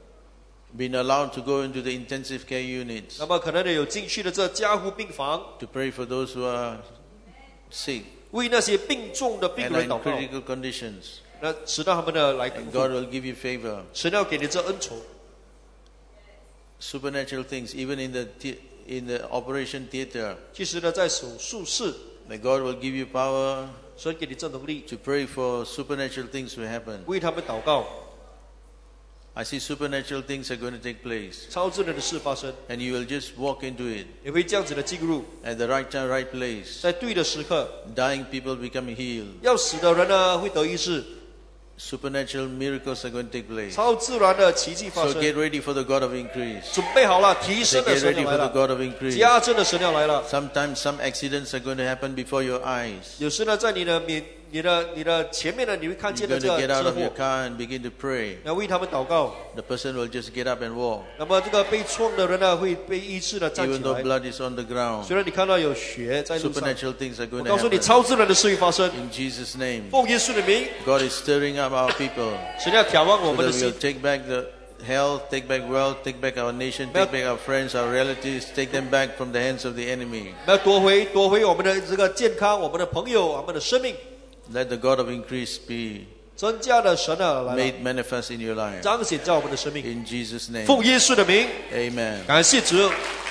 A: being allowed to go into the intensive care units
B: 那么可能呢有进去的这加护病房，
A: to pray for those who are sick
B: 为那些病重的病
A: and are
B: 人
A: in
B: 祷告，
A: critical conditions.
B: 那使到他们呢来
A: And
B: 康
A: God
B: 复。
A: will give you favor.
B: 神要给你这恩宠，
A: Supernatural things, even in the the- in the operation theater,
B: 其实呢在手术室，
A: that God will give you power
B: 神给你这能力，
A: to pray for supernatural things to happen.
B: 为他们祷告，
A: I see supernatural things are going to take place,
B: 超自然的事发生，
A: and you will just walk into it
B: 你会这样子的进入，
A: at the right time, right place.
B: 在对的时刻，
A: Dying people become healed.
B: 要死的人呢会得医治，
A: Supernatural miracles are going to take place.
B: 超自然的奇迹发
A: So
B: 生。
A: get ready for the God of increase.
B: 准备好了，提
A: Say,
B: 升的
A: get
B: 神
A: ready
B: 要
A: for
B: 来
A: the
B: 了，
A: God of increase.
B: 加增的神要来了。
A: Sometimes some accidents are going to happen before your eyes.
B: 有时呢，在你的面、你的、你的前面呢，你会看
A: You're
B: 见的
A: going
B: 这
A: to
B: 个
A: get out
B: 车
A: of your
B: 祸，
A: car and begin to pray.
B: 要为他们祷告。
A: The person will just get up and walk,
B: 那么这个被撞的人呢，会被医治的站起
A: even though
B: 来。
A: blood is on the ground.
B: 虽然你看到有血在路上，
A: Supernatural things are
B: 我
A: going to
B: 告诉你，
A: happen.
B: 超自然的事会发生。
A: In Jesus' name,
B: 奉耶稣的名，
A: God is stirring up our people
B: 神要眺望我
A: so
B: 们的
A: that
B: 心
A: we'll，take back the health, take back wealth, take back our nation, take back our friends, our relatives, take them back from the hands of the enemy.
B: 我们要夺回夺回我们的这个健康，我们的朋友，我们的生命。
A: Let the God of increase be
B: 增加的神啊来了，
A: made manifest in your life.
B: 彰显在我们的生命。
A: In Jesus' name,
B: 奉耶稣的名，
A: amen.
B: 感谢主。